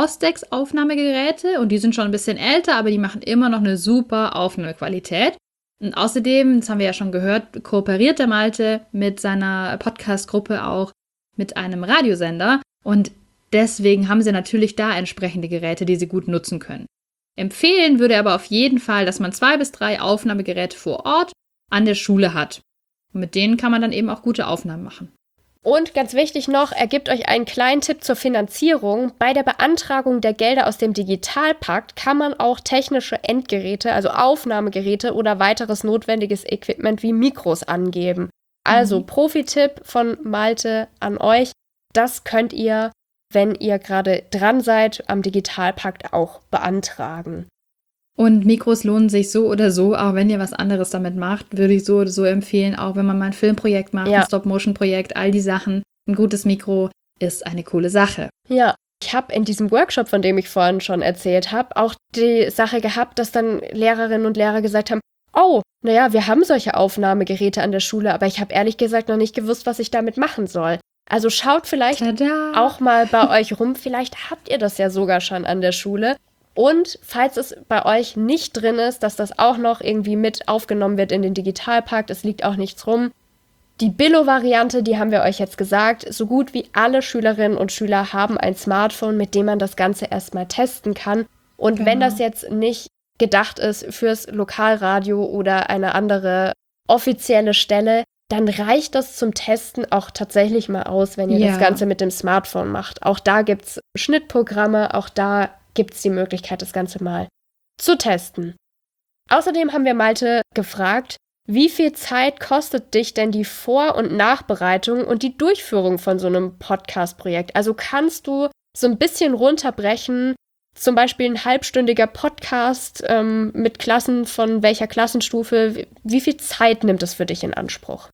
Fostex-Aufnahmegeräte und die sind schon ein bisschen älter, aber die machen immer noch eine super Aufnahmequalität. Und außerdem, das haben wir ja schon gehört, kooperiert der Malte mit seiner Podcast-Gruppe auch mit einem Radiosender. Und deswegen haben sie natürlich da entsprechende Geräte, die sie gut nutzen können. Empfehlen würde er aber auf jeden Fall, dass man 2 bis 3 Aufnahmegeräte vor Ort an der Schule hat. Und mit denen kann man dann eben auch gute Aufnahmen machen. Und ganz wichtig noch, er gibt euch einen kleinen Tipp zur Finanzierung. Bei der Beantragung der Gelder aus dem Digitalpakt kann man auch technische Endgeräte, also Aufnahmegeräte oder weiteres notwendiges Equipment wie Mikros angeben. Also Profi-Tipp von Malte an euch, das könnt ihr, wenn ihr gerade dran seid, am Digitalpakt auch beantragen. Und Mikros lohnen sich so oder so, auch wenn ihr was anderes damit macht, würde ich so oder so empfehlen, auch wenn man mal ein Filmprojekt macht, ein Stop-Motion-Projekt, all die Sachen. Ein gutes Mikro ist eine coole Sache. Ja, ich habe in diesem Workshop, von dem ich vorhin schon erzählt habe, auch die Sache gehabt, dass dann Lehrerinnen und Lehrer gesagt haben, oh, naja, wir haben solche Aufnahmegeräte an der Schule, aber ich habe ehrlich gesagt noch nicht gewusst, was ich damit machen soll. Also schaut vielleicht auch mal bei euch rum, vielleicht habt ihr das ja sogar schon an der Schule. Und falls es bei euch nicht drin ist, dass das auch noch irgendwie mit aufgenommen wird in den Digitalpakt, es liegt auch nichts rum. Die Billo-Variante, die haben wir euch jetzt gesagt, so gut wie alle Schülerinnen und Schüler haben ein Smartphone, mit dem man das Ganze erstmal testen kann. Und wenn das jetzt nicht gedacht ist fürs Lokalradio oder eine andere offizielle Stelle, dann reicht das zum Testen auch tatsächlich mal aus, wenn ihr das Ganze mit dem Smartphone macht. Auch da gibt es Schnittprogramme, auch da gibt es die Möglichkeit, das Ganze mal zu testen. Außerdem haben wir Malte gefragt, wie viel Zeit kostet dich denn die Vor- und Nachbereitung und die Durchführung von so einem Podcast-Projekt? Also kannst du so ein bisschen runterbrechen, zum Beispiel ein halbstündiger Podcast mit Klassen von welcher Klassenstufe, wie viel Zeit nimmt es für dich in Anspruch?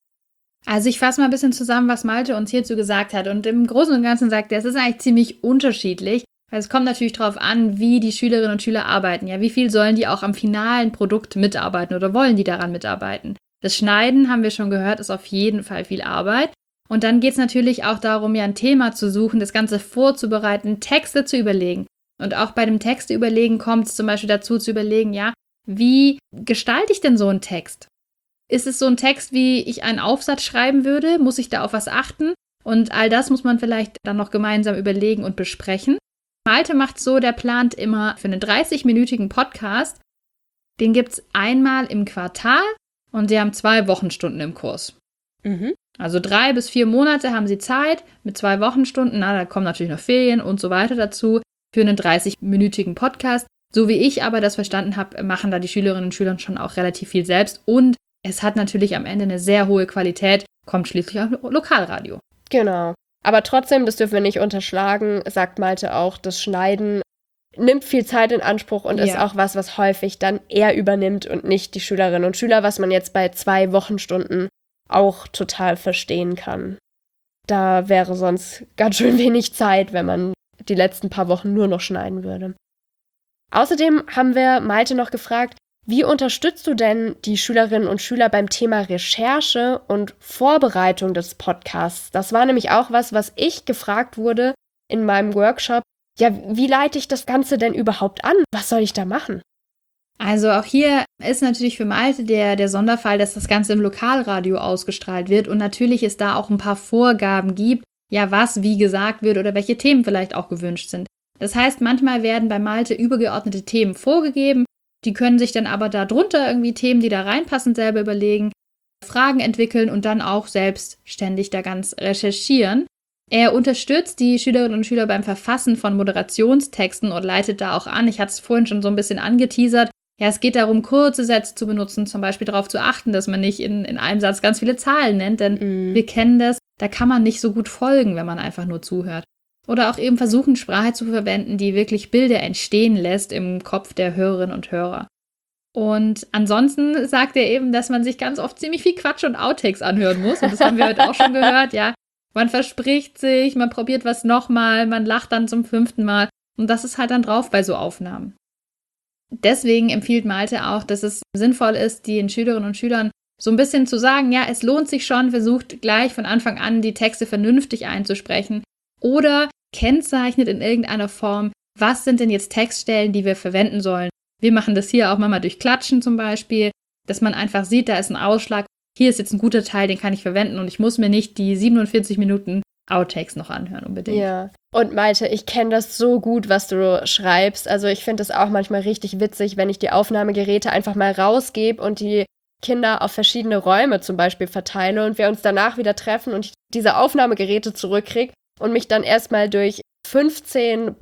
Also ich fasse mal ein bisschen zusammen, was Malte uns hierzu gesagt hat. Und im Großen und Ganzen sagt er, es ist eigentlich ziemlich unterschiedlich. Es kommt natürlich darauf an, wie die Schülerinnen und Schüler arbeiten. Ja, wie viel sollen die auch am finalen Produkt mitarbeiten oder wollen die daran mitarbeiten? Das Schneiden, haben wir schon gehört, ist auf jeden Fall viel Arbeit. Und dann geht es natürlich auch darum, ja ein Thema zu suchen, das Ganze vorzubereiten, Texte zu überlegen. Und auch bei dem Texte überlegen kommt es zum Beispiel dazu zu überlegen, ja, wie gestalte ich denn so einen Text? Ist es so ein Text, wie ich einen Aufsatz schreiben würde? Muss ich da auf was achten? Und all das muss man vielleicht dann noch gemeinsam überlegen und besprechen. Malte macht so, der plant immer für einen 30-minütigen Podcast. Den gibt es einmal im Quartal und sie haben 2 Wochenstunden im Kurs. Mhm. Also 3 bis 4 Monate haben sie Zeit mit 2 Wochenstunden. Na, da kommen natürlich noch Ferien und so weiter dazu für einen 30-minütigen Podcast. So wie ich aber das verstanden habe, machen da die Schülerinnen und Schüler schon auch relativ viel selbst. Und es hat natürlich am Ende eine sehr hohe Qualität, kommt schließlich auch Lokalradio. Genau. Aber trotzdem, das dürfen wir nicht unterschlagen, sagt Malte auch, das Schneiden nimmt viel Zeit in Anspruch und ist auch was häufig dann er übernimmt und nicht die Schülerinnen und Schüler, was man jetzt bei 2 Wochenstunden auch total verstehen kann. Da wäre sonst ganz schön wenig Zeit, wenn man die letzten paar Wochen nur noch schneiden würde. Außerdem haben wir Malte noch gefragt, wie unterstützt du denn die Schülerinnen und Schüler beim Thema Recherche und Vorbereitung des Podcasts? Das war nämlich auch was ich gefragt wurde in meinem Workshop. Ja, wie leite ich das Ganze denn überhaupt an? Was soll ich da machen? Also auch hier ist natürlich für Malte der Sonderfall, dass das Ganze im Lokalradio ausgestrahlt wird und natürlich es da auch ein paar Vorgaben gibt, ja, was wie gesagt wird oder welche Themen vielleicht auch gewünscht sind. Das heißt, manchmal werden bei Malte übergeordnete Themen vorgegeben, die können sich dann aber darunter irgendwie Themen, die da reinpassen, selber überlegen, Fragen entwickeln und dann auch selbstständig da ganz recherchieren. Er unterstützt die Schülerinnen und Schüler beim Verfassen von Moderationstexten und leitet da auch an. Ich hatte es vorhin schon so ein bisschen angeteasert. Ja, es geht darum, kurze Sätze zu benutzen, zum Beispiel darauf zu achten, dass man nicht in einem Satz ganz viele Zahlen nennt, denn wir kennen das, da kann man nicht so gut folgen, wenn man einfach nur zuhört. Oder auch eben versuchen, Sprache zu verwenden, die wirklich Bilder entstehen lässt im Kopf der Hörerinnen und Hörer. Und ansonsten sagt er eben, dass man sich ganz oft ziemlich viel Quatsch und Outtakes anhören muss. Und das haben wir heute auch schon gehört, ja. Man verspricht sich, man probiert was nochmal, man lacht dann zum 5. Mal. Und das ist halt dann drauf bei so Aufnahmen. Deswegen empfiehlt Malte auch, dass es sinnvoll ist, den Schülerinnen und Schülern so ein bisschen zu sagen, ja, es lohnt sich schon, versucht gleich von Anfang an die Texte vernünftig einzusprechen oder kennzeichnet in irgendeiner Form, was sind denn jetzt Textstellen, die wir verwenden sollen. Wir machen das hier auch mal durch Klatschen zum Beispiel, dass man einfach sieht, da ist ein Ausschlag, hier ist jetzt ein guter Teil, den kann ich verwenden und ich muss mir nicht die 47 Minuten Outtakes noch anhören unbedingt. Ja, und Malte, ich kenne das so gut, was du schreibst. Also ich finde das auch manchmal richtig witzig, wenn ich die Aufnahmegeräte einfach mal rausgebe und die Kinder auf verschiedene Räume zum Beispiel verteile und wir uns danach wieder treffen und ich diese Aufnahmegeräte zurückkriege und mich dann erstmal durch 15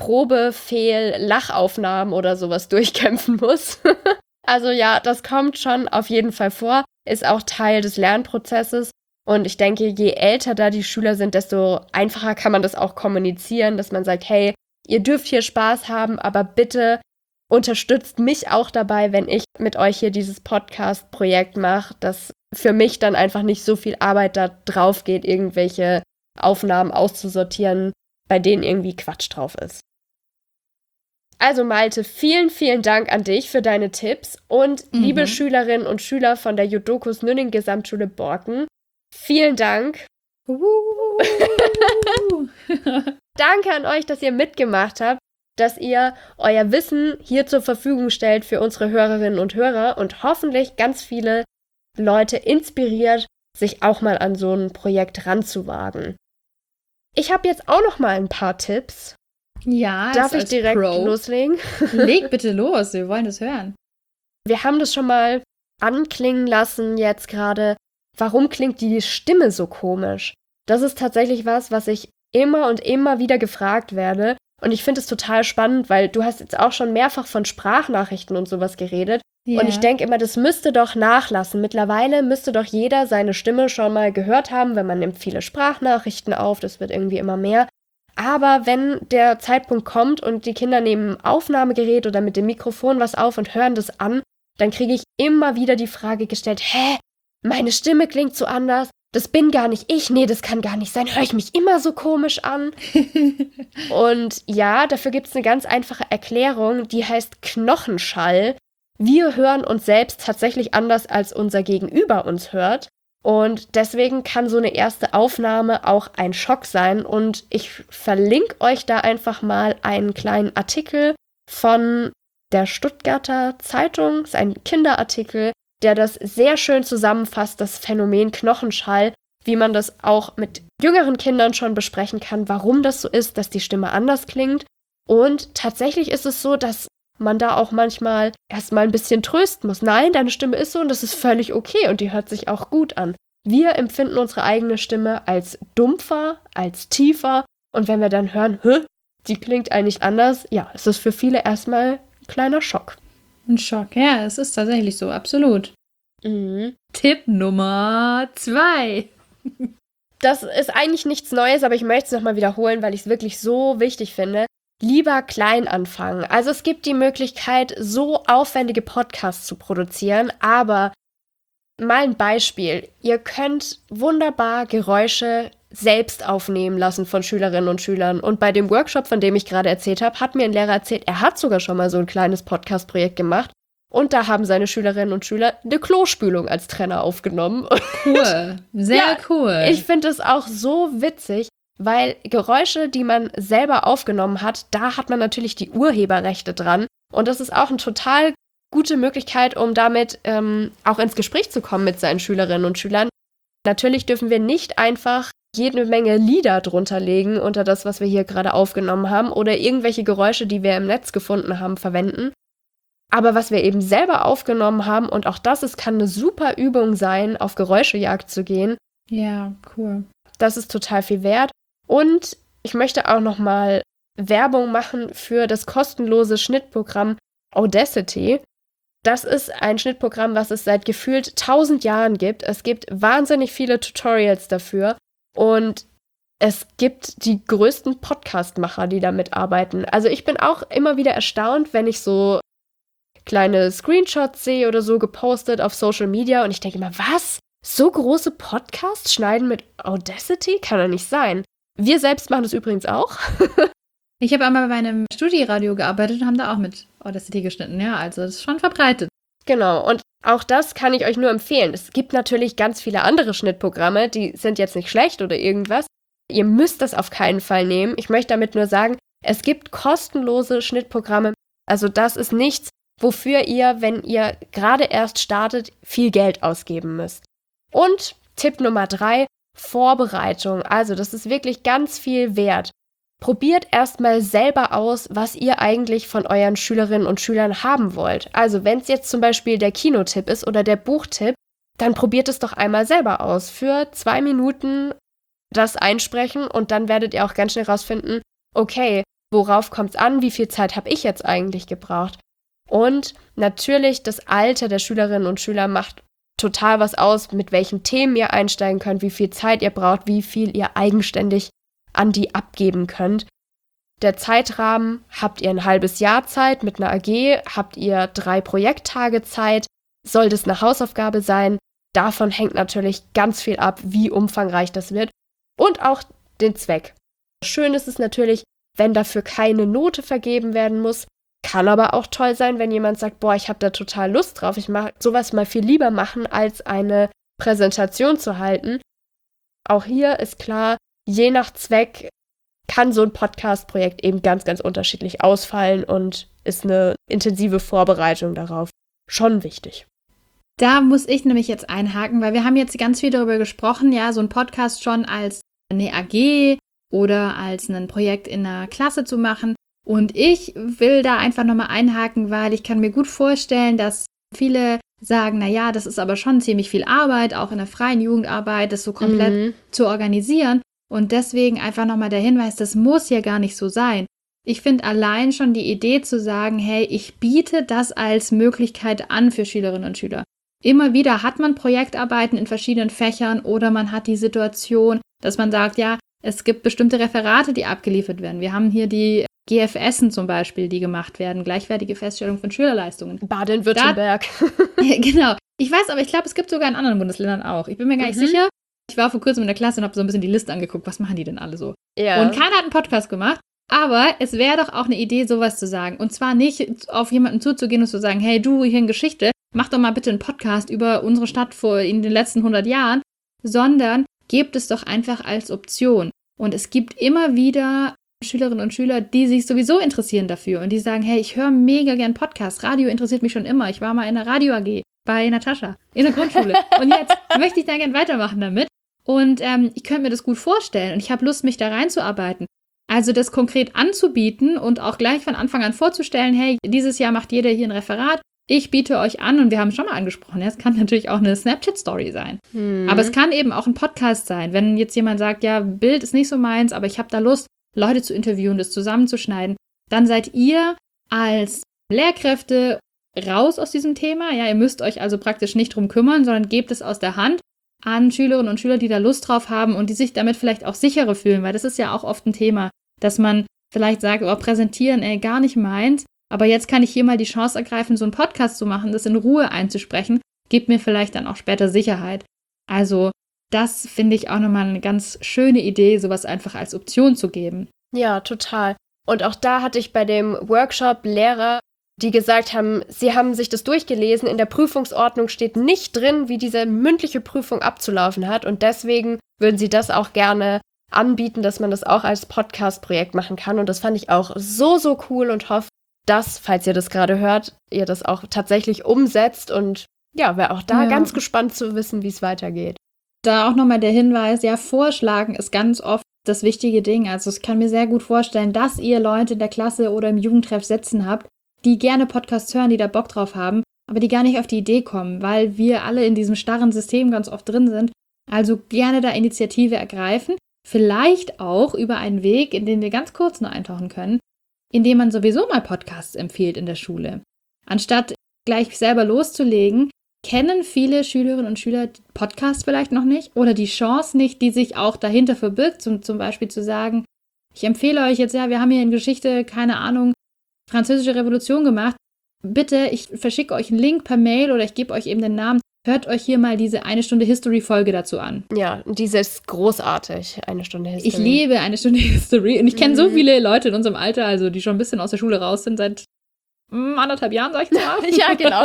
Probefehl-Lachaufnahmen oder sowas durchkämpfen muss. Also ja, das kommt schon auf jeden Fall vor, ist auch Teil des Lernprozesses. Und ich denke, je älter da die Schüler sind, desto einfacher kann man das auch kommunizieren, dass man sagt, hey, ihr dürft hier Spaß haben, aber bitte unterstützt mich auch dabei, wenn ich mit euch hier dieses Podcast-Projekt mache, dass für mich dann einfach nicht so viel Arbeit da drauf geht, irgendwelche Aufnahmen auszusortieren, bei denen irgendwie Quatsch drauf ist. Also Malte, vielen, vielen Dank an dich für deine Tipps und liebe Schülerinnen und Schüler von der Jodokus Nünning Gesamtschule Borken, vielen Dank. Danke an euch, dass ihr mitgemacht habt, dass ihr euer Wissen hier zur Verfügung stellt für unsere Hörerinnen und Hörer und hoffentlich ganz viele Leute inspiriert, sich auch mal an so ein Projekt ranzuwagen. Ich habe jetzt auch noch mal ein paar Tipps. Ja, darf ich direkt loslegen? Leg bitte los, wir wollen das hören. Wir haben das schon mal anklingen lassen jetzt gerade. Warum klingt die Stimme so komisch? Das ist tatsächlich was ich immer und immer wieder gefragt werde. Und ich finde es total spannend, weil du hast jetzt auch schon mehrfach von Sprachnachrichten und sowas geredet. Yeah. Und ich denke immer, das müsste doch nachlassen. Mittlerweile müsste doch jeder seine Stimme schon mal gehört haben, wenn man nimmt viele Sprachnachrichten auf. Das wird irgendwie immer mehr. Aber wenn der Zeitpunkt kommt und die Kinder nehmen ein Aufnahmegerät oder mit dem Mikrofon was auf und hören das an, dann kriege ich immer wieder die Frage gestellt, meine Stimme klingt so anders, das bin gar nicht ich, nee, das kann gar nicht sein, höre ich mich immer so komisch an? Und ja, dafür gibt es eine ganz einfache Erklärung, die heißt Knochenschall. Wir hören uns selbst tatsächlich anders, als unser Gegenüber uns hört. Und deswegen kann so eine erste Aufnahme auch ein Schock sein. Und ich verlinke euch da einfach mal einen kleinen Artikel von der Stuttgarter Zeitung. Das ist ein Kinderartikel, der das sehr schön zusammenfasst, das Phänomen Knochenschall, wie man das auch mit jüngeren Kindern schon besprechen kann, warum das so ist, dass die Stimme anders klingt. Und tatsächlich ist es so, dass man da auch manchmal erstmal ein bisschen trösten muss. Nein, deine Stimme ist so und das ist völlig okay und die hört sich auch gut an. Wir empfinden unsere eigene Stimme als dumpfer, als tiefer und wenn wir dann hören, die klingt eigentlich anders, ja, es ist für viele erstmal ein kleiner Schock. Ein Schock, ja, es ist tatsächlich so, absolut. Tipp Nummer 2. Das ist eigentlich nichts Neues, aber ich möchte es nochmal wiederholen, weil ich es wirklich so wichtig finde. Lieber klein anfangen. Also es gibt die Möglichkeit, so aufwendige Podcasts zu produzieren, aber mal ein Beispiel. Ihr könnt wunderbar Geräusche selbst aufnehmen lassen von Schülerinnen und Schülern. Und bei dem Workshop, von dem ich gerade erzählt habe, hat mir ein Lehrer erzählt, er hat sogar schon mal so ein kleines Podcast-Projekt gemacht. Und da haben seine Schülerinnen und Schüler eine Klospülung als Trenner aufgenommen. Cool, sehr cool. Ich finde es auch so witzig, weil Geräusche, die man selber aufgenommen hat, da hat man natürlich die Urheberrechte dran. Und das ist auch eine total gute Möglichkeit, um damit auch ins Gespräch zu kommen mit seinen Schülerinnen und Schülern. Natürlich dürfen wir nicht einfach jede Menge Lieder drunter legen unter das, was wir hier gerade aufgenommen haben oder irgendwelche Geräusche, die wir im Netz gefunden haben, verwenden. Aber was wir eben selber aufgenommen haben, und auch das kann eine super Übung sein, auf Geräuschejagd zu gehen. Ja, cool. Das ist total viel wert. Und ich möchte auch nochmal Werbung machen für das kostenlose Schnittprogramm Audacity. Das ist ein Schnittprogramm, was es seit gefühlt 1000 Jahren gibt. Es gibt wahnsinnig viele Tutorials dafür und es gibt die größten Podcast-Macher, die damit arbeiten. Also ich bin auch immer wieder erstaunt, wenn ich so kleine Screenshots sehe oder so gepostet auf Social Media und ich denke immer, was? So große Podcasts schneiden mit Audacity? Kann doch nicht sein. Wir selbst machen das übrigens auch. Ich habe einmal bei einem Studieradio gearbeitet und haben da auch mit Audacity geschnitten. Ja, also das ist schon verbreitet. Genau, und auch das kann ich euch nur empfehlen. Es gibt natürlich ganz viele andere Schnittprogramme, die sind jetzt nicht schlecht oder irgendwas. Ihr müsst das auf keinen Fall nehmen. Ich möchte damit nur sagen, es gibt kostenlose Schnittprogramme. Also das ist nichts, wofür ihr, wenn ihr gerade erst startet, viel Geld ausgeben müsst. Und Tipp Nummer 3, Vorbereitung. Also das ist wirklich ganz viel wert. Probiert erstmal selber aus, was ihr eigentlich von euren Schülerinnen und Schülern haben wollt. Also wenn es jetzt zum Beispiel der Kinotipp ist oder der Buchtipp, dann probiert es doch einmal selber aus. Für 2 Minuten das einsprechen und dann werdet ihr auch ganz schnell rausfinden, okay, worauf kommt es an, wie viel Zeit habe ich jetzt eigentlich gebraucht? Und natürlich das Alter der Schülerinnen und Schüler macht total was aus, mit welchen Themen ihr einsteigen könnt, wie viel Zeit ihr braucht, wie viel ihr eigenständig an die abgeben könnt. Der Zeitrahmen, habt ihr ein halbes Jahr Zeit mit einer AG, habt ihr 3 Projekttage Zeit, soll das eine Hausaufgabe sein, davon hängt natürlich ganz viel ab, wie umfangreich das wird und auch den Zweck. Schön ist es natürlich, wenn dafür keine Note vergeben werden muss, kann aber auch toll sein, wenn jemand sagt, boah, ich habe da total Lust drauf, ich mag sowas mal viel lieber machen, als eine Präsentation zu halten. Auch hier ist klar, je nach Zweck kann so ein Podcast-Projekt eben ganz, ganz unterschiedlich ausfallen und ist eine intensive Vorbereitung darauf schon wichtig. Da muss ich nämlich jetzt einhaken, weil wir haben jetzt ganz viel darüber gesprochen, ja, so ein Podcast schon als eine AG oder als ein Projekt in einer Klasse zu machen. Und ich will da einfach nochmal einhaken, weil ich kann mir gut vorstellen, dass viele sagen, naja, das ist aber schon ziemlich viel Arbeit, auch in der freien Jugendarbeit, das so komplett zu organisieren. Und deswegen einfach nochmal der Hinweis, das muss ja gar nicht so sein. Ich finde allein schon die Idee zu sagen, hey, ich biete das als Möglichkeit an für Schülerinnen und Schüler. Immer wieder hat man Projektarbeiten in verschiedenen Fächern oder man hat die Situation, dass man sagt, ja, es gibt bestimmte Referate, die abgeliefert werden. Wir haben hier die GFSen zum Beispiel, die gemacht werden, gleichwertige Feststellung von Schülerleistungen. Baden-Württemberg. Genau. Ich weiß, aber ich glaube, es gibt sogar in anderen Bundesländern auch. Ich bin mir gar nicht sicher. Ich war vor kurzem in der Klasse und habe so ein bisschen die Liste angeguckt. Was machen die denn alle so? Ja. Und keiner hat einen Podcast gemacht. Aber es wäre doch auch eine Idee, sowas zu sagen. Und zwar nicht auf jemanden zuzugehen und zu sagen, hey, du hier in Geschichte, mach doch mal bitte einen Podcast über unsere Stadt in den letzten 100 Jahren, sondern gebt es doch einfach als Option. Und es gibt immer wieder Schülerinnen und Schüler, die sich sowieso interessieren dafür und die sagen, hey, ich höre mega gern Podcasts, Radio interessiert mich schon immer, ich war mal in der Radio AG bei Natascha in der Grundschule und jetzt möchte ich da gern weitermachen damit und ich könnte mir das gut vorstellen und ich habe Lust, mich da reinzuarbeiten. Also das konkret anzubieten und auch gleich von Anfang an vorzustellen, hey, dieses Jahr macht jeder hier ein Referat, ich biete euch an, und wir haben schon mal angesprochen, es kann natürlich auch eine Snapchat-Story sein. Aber es kann eben auch ein Podcast sein. Wenn jetzt jemand sagt, ja, Bild ist nicht so meins, aber ich habe da Lust, Leute zu interviewen, das zusammenzuschneiden, dann seid ihr als Lehrkräfte raus aus diesem Thema. Ja, ihr müsst euch also praktisch nicht drum kümmern, sondern gebt es aus der Hand an Schülerinnen und Schüler, die da Lust drauf haben und die sich damit vielleicht auch sicherer fühlen, weil das ist ja auch oft ein Thema, dass man vielleicht sagt, oh, präsentieren, gar nicht meins, aber jetzt kann ich hier mal die Chance ergreifen, so einen Podcast zu machen, das in Ruhe einzusprechen, gibt mir vielleicht dann auch später Sicherheit. Also das finde ich auch nochmal eine ganz schöne Idee, sowas einfach als Option zu geben. Ja, total. Und auch da hatte ich bei dem Workshop Lehrer, die gesagt haben, sie haben sich das durchgelesen, in der Prüfungsordnung steht nicht drin, wie diese mündliche Prüfung abzulaufen hat, und deswegen würden sie das auch gerne anbieten, dass man das auch als Podcast-Projekt machen kann, und das fand ich auch so cool und hoffe, dass, falls ihr das gerade hört, ihr das auch tatsächlich umsetzt, und ja, wäre auch da ganz gespannt zu wissen, wie es weitergeht. Da auch nochmal der Hinweis, ja, vorschlagen ist ganz oft das wichtige Ding. Also ich kann mir sehr gut vorstellen, dass ihr Leute in der Klasse oder im Jugendtreff sitzen habt, die gerne Podcasts hören, die da Bock drauf haben, aber die gar nicht auf die Idee kommen, weil wir alle in diesem starren System ganz oft drin sind. Also gerne da Initiative ergreifen, vielleicht auch über einen Weg, in den wir ganz kurz nur eintauchen können, indem man sowieso mal Podcasts empfiehlt in der Schule. Anstatt gleich selber loszulegen, kennen viele Schülerinnen und Schüler Podcasts vielleicht noch nicht oder die Chance nicht, die sich auch dahinter verbirgt, zum Beispiel zu sagen, ich empfehle euch jetzt, ja, wir haben hier in Geschichte, keine Ahnung, Französische Revolution gemacht. Bitte, ich verschicke euch einen Link per Mail oder ich gebe euch eben den Namen. Hört euch hier mal diese 1 Stunde History-Folge dazu an. Ja, diese ist großartig, 1 Stunde History. Ich liebe 1 Stunde History und ich kenne so viele Leute in unserem Alter, also die schon ein bisschen aus der Schule raus sind, seit 1,5 Jahren, sag ich mal. Ja, genau.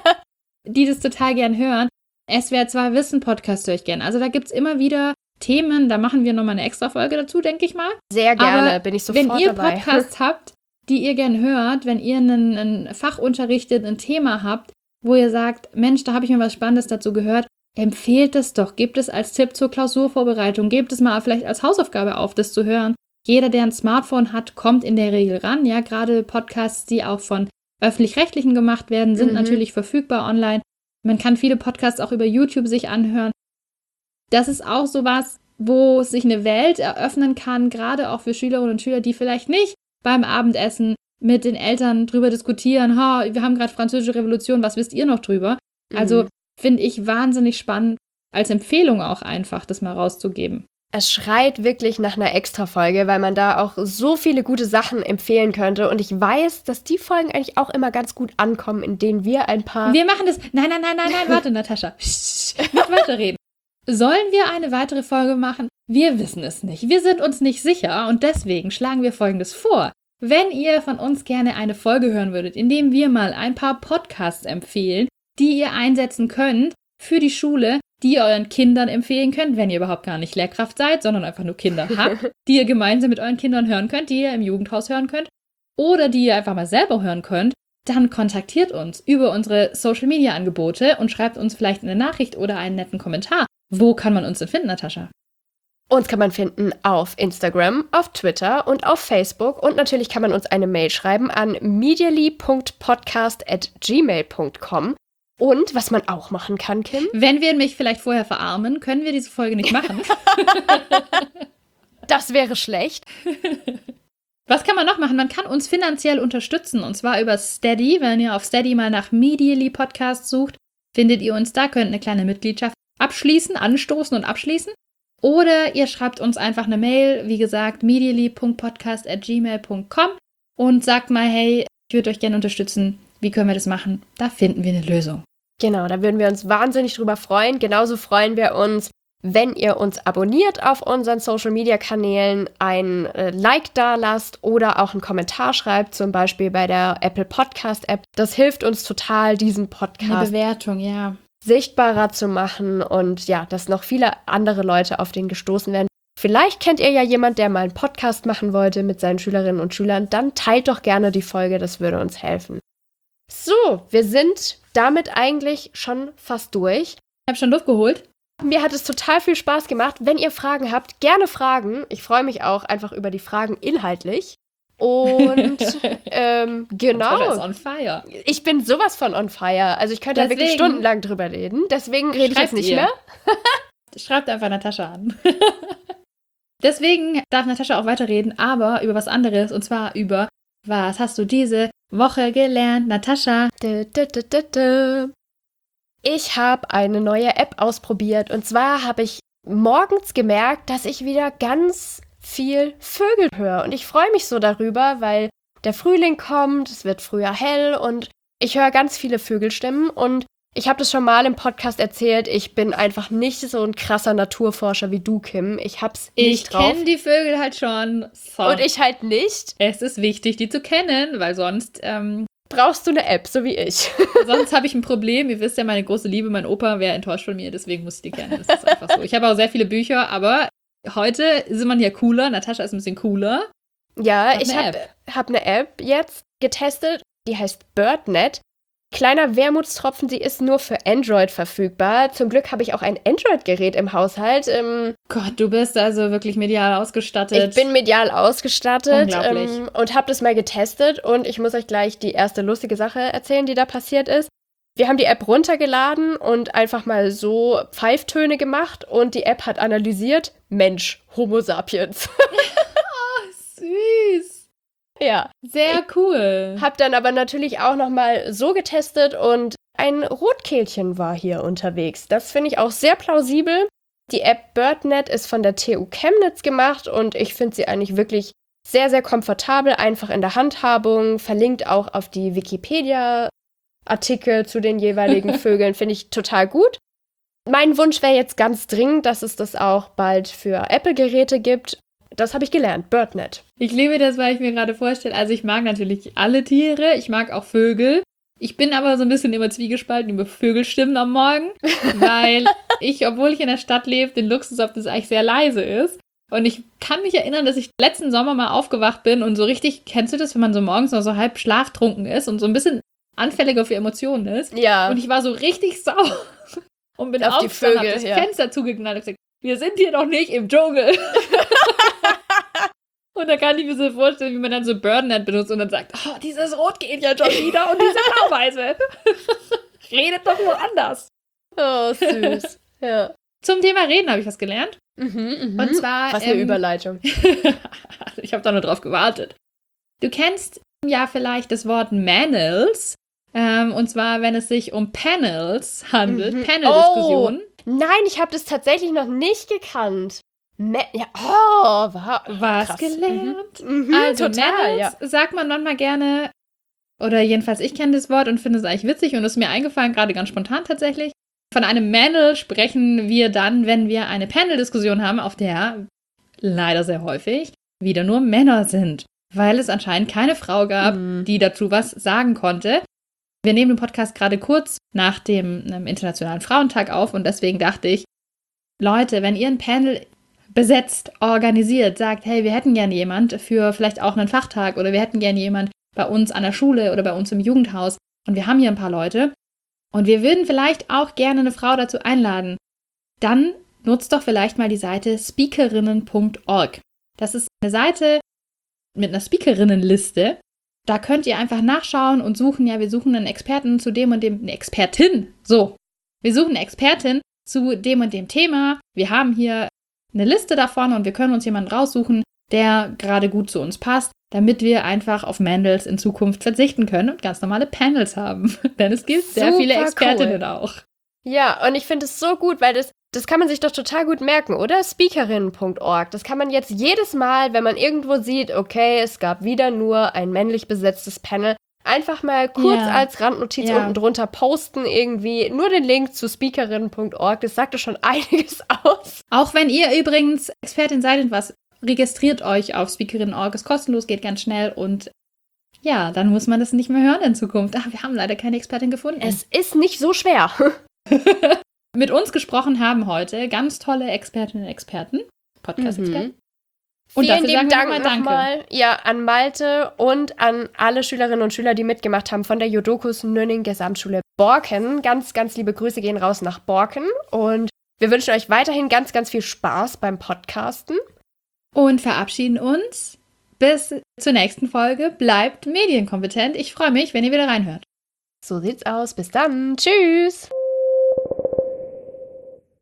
Die das total gern hören. SWR 2 Wissen Podcast höre ich gern. Also da gibt es immer wieder Themen, da machen wir nochmal eine extra Folge dazu, denke ich mal. Sehr gerne, aber bin ich sofort dabei. Wenn ihr Podcasts habt, die ihr gern hört, wenn ihr einen Fach unterrichtet, ein Thema habt, wo ihr sagt, Mensch, da habe ich mir was Spannendes dazu gehört, empfehlt es doch, gebt es als Tipp zur Klausurvorbereitung, gebt es mal vielleicht als Hausaufgabe auf, das zu hören. Jeder, der ein Smartphone hat, kommt in der Regel ran. Ja, gerade Podcasts, die auch von Öffentlich-Rechtlichen gemacht werden, sind natürlich verfügbar online. Man kann viele Podcasts auch über YouTube sich anhören. Das ist auch sowas, wo sich eine Welt eröffnen kann, gerade auch für Schülerinnen und Schüler, die vielleicht nicht beim Abendessen mit den Eltern drüber diskutieren, wir haben gerade Französische Revolution, was wisst ihr noch drüber? Also finde ich wahnsinnig spannend, als Empfehlung auch einfach, das mal rauszugeben. Es schreit wirklich nach einer Extra-Folge, weil man da auch so viele gute Sachen empfehlen könnte. Und ich weiß, dass die Folgen eigentlich auch immer ganz gut ankommen, in denen wir ein paar... Wir machen das... Nein, warte, Natascha. Nicht weiterreden. Sollen wir eine weitere Folge machen? Wir wissen es nicht. Wir sind uns nicht sicher und deswegen schlagen wir Folgendes vor. Wenn ihr von uns gerne eine Folge hören würdet, indem wir mal ein paar Podcasts empfehlen, die ihr einsetzen könnt für die Schule, die ihr euren Kindern empfehlen könnt, wenn ihr überhaupt gar nicht Lehrkraft seid, sondern einfach nur Kinder habt, die ihr gemeinsam mit euren Kindern hören könnt, die ihr im Jugendhaus hören könnt oder die ihr einfach mal selber hören könnt, dann kontaktiert uns über unsere Social-Media-Angebote und schreibt uns vielleicht eine Nachricht oder einen netten Kommentar. Wo kann man uns denn finden, Natascha? Uns kann man finden auf Instagram, auf Twitter und auf Facebook. Und natürlich kann man uns eine Mail schreiben an medially.podcast@gmail.com. Und was man auch machen kann, Kim? Wenn wir mich vielleicht vorher verarmen, können wir diese Folge nicht machen. Das wäre schlecht. Was kann man noch machen? Man kann uns finanziell unterstützen. Und zwar über Steady. Wenn ihr auf Steady mal nach Medially Podcast sucht, findet ihr uns da. Könnt eine kleine Mitgliedschaft abschließen, anstoßen und abschließen. Oder ihr schreibt uns einfach eine Mail, wie gesagt, medially.podcast@gmail.com und sagt mal, hey, ich würde euch gerne unterstützen. Wie können wir das machen? Da finden wir eine Lösung. Genau, da würden wir uns wahnsinnig drüber freuen. Genauso freuen wir uns, wenn ihr uns abonniert auf unseren Social-Media-Kanälen, ein Like da lasst oder auch einen Kommentar schreibt, zum Beispiel bei der Apple Podcast-App. Das hilft uns total, diesen Podcast eine Bewertung, ja, sichtbarer zu machen und ja, dass noch viele andere Leute auf den gestoßen werden. Vielleicht kennt ihr ja jemand, der mal einen Podcast machen wollte mit seinen Schülerinnen und Schülern. Dann teilt doch gerne die Folge, das würde uns helfen. So, wir sind damit eigentlich schon fast durch. Ich habe schon Luft geholt. Mir hat es total viel Spaß gemacht. Wenn ihr Fragen habt, gerne Fragen. Ich freue mich auch einfach über die Fragen inhaltlich. Und genau. Natascha ist on fire. Ich bin sowas von on fire. Also ich könnte da wirklich stundenlang drüber reden. Deswegen rede ich jetzt nicht mehr. Schreibt einfach Natascha an. Deswegen darf Natascha auch weiterreden, aber über was anderes. Und zwar über, was hast du diese Woche gelernt, Natascha? Ich habe eine neue App ausprobiert. Und zwar habe ich morgens gemerkt, dass ich wieder ganz viel Vögel höre. Und ich freue mich so darüber, weil der Frühling kommt, es wird früher hell und ich höre ganz viele Vögelstimmen. Und ich habe das schon mal im Podcast erzählt, ich bin einfach nicht so ein krasser Naturforscher wie du, Kim. Ich hab's nicht drauf. Ich kenne die Vögel halt schon. So. Und ich halt nicht. Es ist wichtig, die zu kennen, weil sonst brauchst du eine App, so wie ich. Sonst habe ich ein Problem. Ihr wisst ja, meine große Liebe, mein Opa wäre enttäuscht von mir, deswegen muss ich die kennen. Das ist einfach so. Ich habe auch sehr viele Bücher, aber heute ist man ja cooler. Natascha ist ein bisschen cooler. Ja, ich hab eine App jetzt getestet, die heißt BirdNet. Kleiner Wermutstropfen, sie ist nur für Android verfügbar. Zum Glück habe ich auch ein Android-Gerät im Haushalt. Gott, du bist also wirklich medial ausgestattet. Ich bin medial ausgestattet Unglaublich. Und habe das mal getestet. Und ich muss euch gleich die erste lustige Sache erzählen, die da passiert ist. Wir haben die App runtergeladen und einfach mal so Pfeiftöne gemacht. Und die App hat analysiert, Mensch, Homo sapiens. Oh, süß. Ja. Sehr cool. Hab dann aber natürlich auch noch mal so getestet und ein Rotkehlchen war hier unterwegs. Das finde ich auch sehr plausibel. Die App BirdNet ist von der TU Chemnitz gemacht und ich finde sie eigentlich wirklich sehr, sehr komfortabel, einfach in der Handhabung, verlinkt auch auf die Wikipedia-Artikel zu den jeweiligen Vögeln, finde ich total gut. Mein Wunsch wäre jetzt ganz dringend, dass es das auch bald für Apple-Geräte gibt. Das habe ich gelernt, BirdNet. Ich liebe das, weil ich mir gerade vorstelle, also ich mag natürlich alle Tiere, ich mag auch Vögel. Ich bin aber so ein bisschen immer zwiegespalten über Vögelstimmen am Morgen, weil ich, obwohl ich in der Stadt lebe, den Luxus habe, dass es eigentlich sehr leise ist. Und ich kann mich erinnern, dass ich letzten Sommer mal aufgewacht bin und so richtig, kennst du das, wenn man so morgens noch so halb schlaftrunken ist und so ein bisschen anfälliger für Emotionen ist? Ja. Und ich war so richtig sauer und bin auf die Vögel, hab das Fenster zugeknallt und gesagt, wir sind hier doch nicht im Dschungel. Und da kann ich mir so vorstellen, wie man dann so BirdNet benutzt und dann sagt, oh, dieses Rot geht ja schon wieder und diese Blauweise. Redet doch nur anders. Oh, süß. Ja. Zum Thema Reden habe ich was gelernt. Und zwar... Was eine Überleitung. Ich habe da nur drauf gewartet. Du kennst ja vielleicht das Wort Manels. Und zwar, wenn es sich um Panels handelt. Panel-Diskussionen. Oh, nein, ich habe das tatsächlich noch nicht gekannt. Was krass. Gelernt? Also total, Manels sagt man manchmal gerne, oder jedenfalls ich kenne das Wort und finde es eigentlich witzig und ist mir eingefallen, gerade ganz spontan tatsächlich. Von einem Manel sprechen wir dann, wenn wir eine Panel-Diskussion haben, auf der leider sehr häufig wieder nur Männer sind, weil es anscheinend keine Frau gab, die dazu was sagen konnte. Wir nehmen den Podcast gerade kurz nach dem Internationalen Frauentag auf und deswegen dachte ich, Leute, wenn ihr ein Panel besetzt, organisiert, sagt, hey, wir hätten gerne jemand für vielleicht auch einen Fachtag oder wir hätten gerne jemand bei uns an der Schule oder bei uns im Jugendhaus und wir haben hier ein paar Leute und wir würden vielleicht auch gerne eine Frau dazu einladen, dann nutzt doch vielleicht mal die Seite speakerinnen.org. Das ist eine Seite mit einer Speakerinnenliste. Da könnt ihr einfach nachschauen und suchen, ja, wir suchen einen Experten zu dem und dem, eine Expertin, so. Wir suchen eine Expertin zu dem und dem Thema. Wir haben hier eine Liste davon und wir können uns jemanden raussuchen, der gerade gut zu uns passt, damit wir einfach auf Mandels in Zukunft verzichten können und ganz normale Panels haben. Denn es gibt sehr viele Expertinnen auch. Ja, und ich finde es so gut, weil das kann man sich doch total gut merken, oder? Speakerinnen.org. Das kann man jetzt jedes Mal, wenn man irgendwo sieht, okay, es gab wieder nur ein männlich besetztes Panel, einfach mal kurz als Randnotiz unten drunter posten irgendwie. Nur den Link zu speakerinnen.org. Das sagt doch schon einiges aus. Auch wenn ihr übrigens Expertin seid in was, registriert euch auf speakerinnen.org. Ist kostenlos, geht ganz schnell und ja, dann muss man das nicht mehr hören in Zukunft. Ach, wir haben leider keine Expertin gefunden. Es ist nicht so schwer. Mit uns gesprochen haben heute ganz tolle Expertinnen und Experten. Podcast-Experten. Und vielen dafür lieben sagen wir Dank nochmal an Malte und an alle Schülerinnen und Schüler, die mitgemacht haben von der Jodokus Nünning Gesamtschule Borken. Ganz, ganz liebe Grüße gehen raus nach Borken. Und Wir wünschen euch weiterhin ganz, ganz viel Spaß beim Podcasten. Und verabschieden uns. Bis zur nächsten Folge. Bleibt medienkompetent. Ich freue mich, wenn ihr wieder reinhört. So sieht's aus. Bis dann. Tschüss.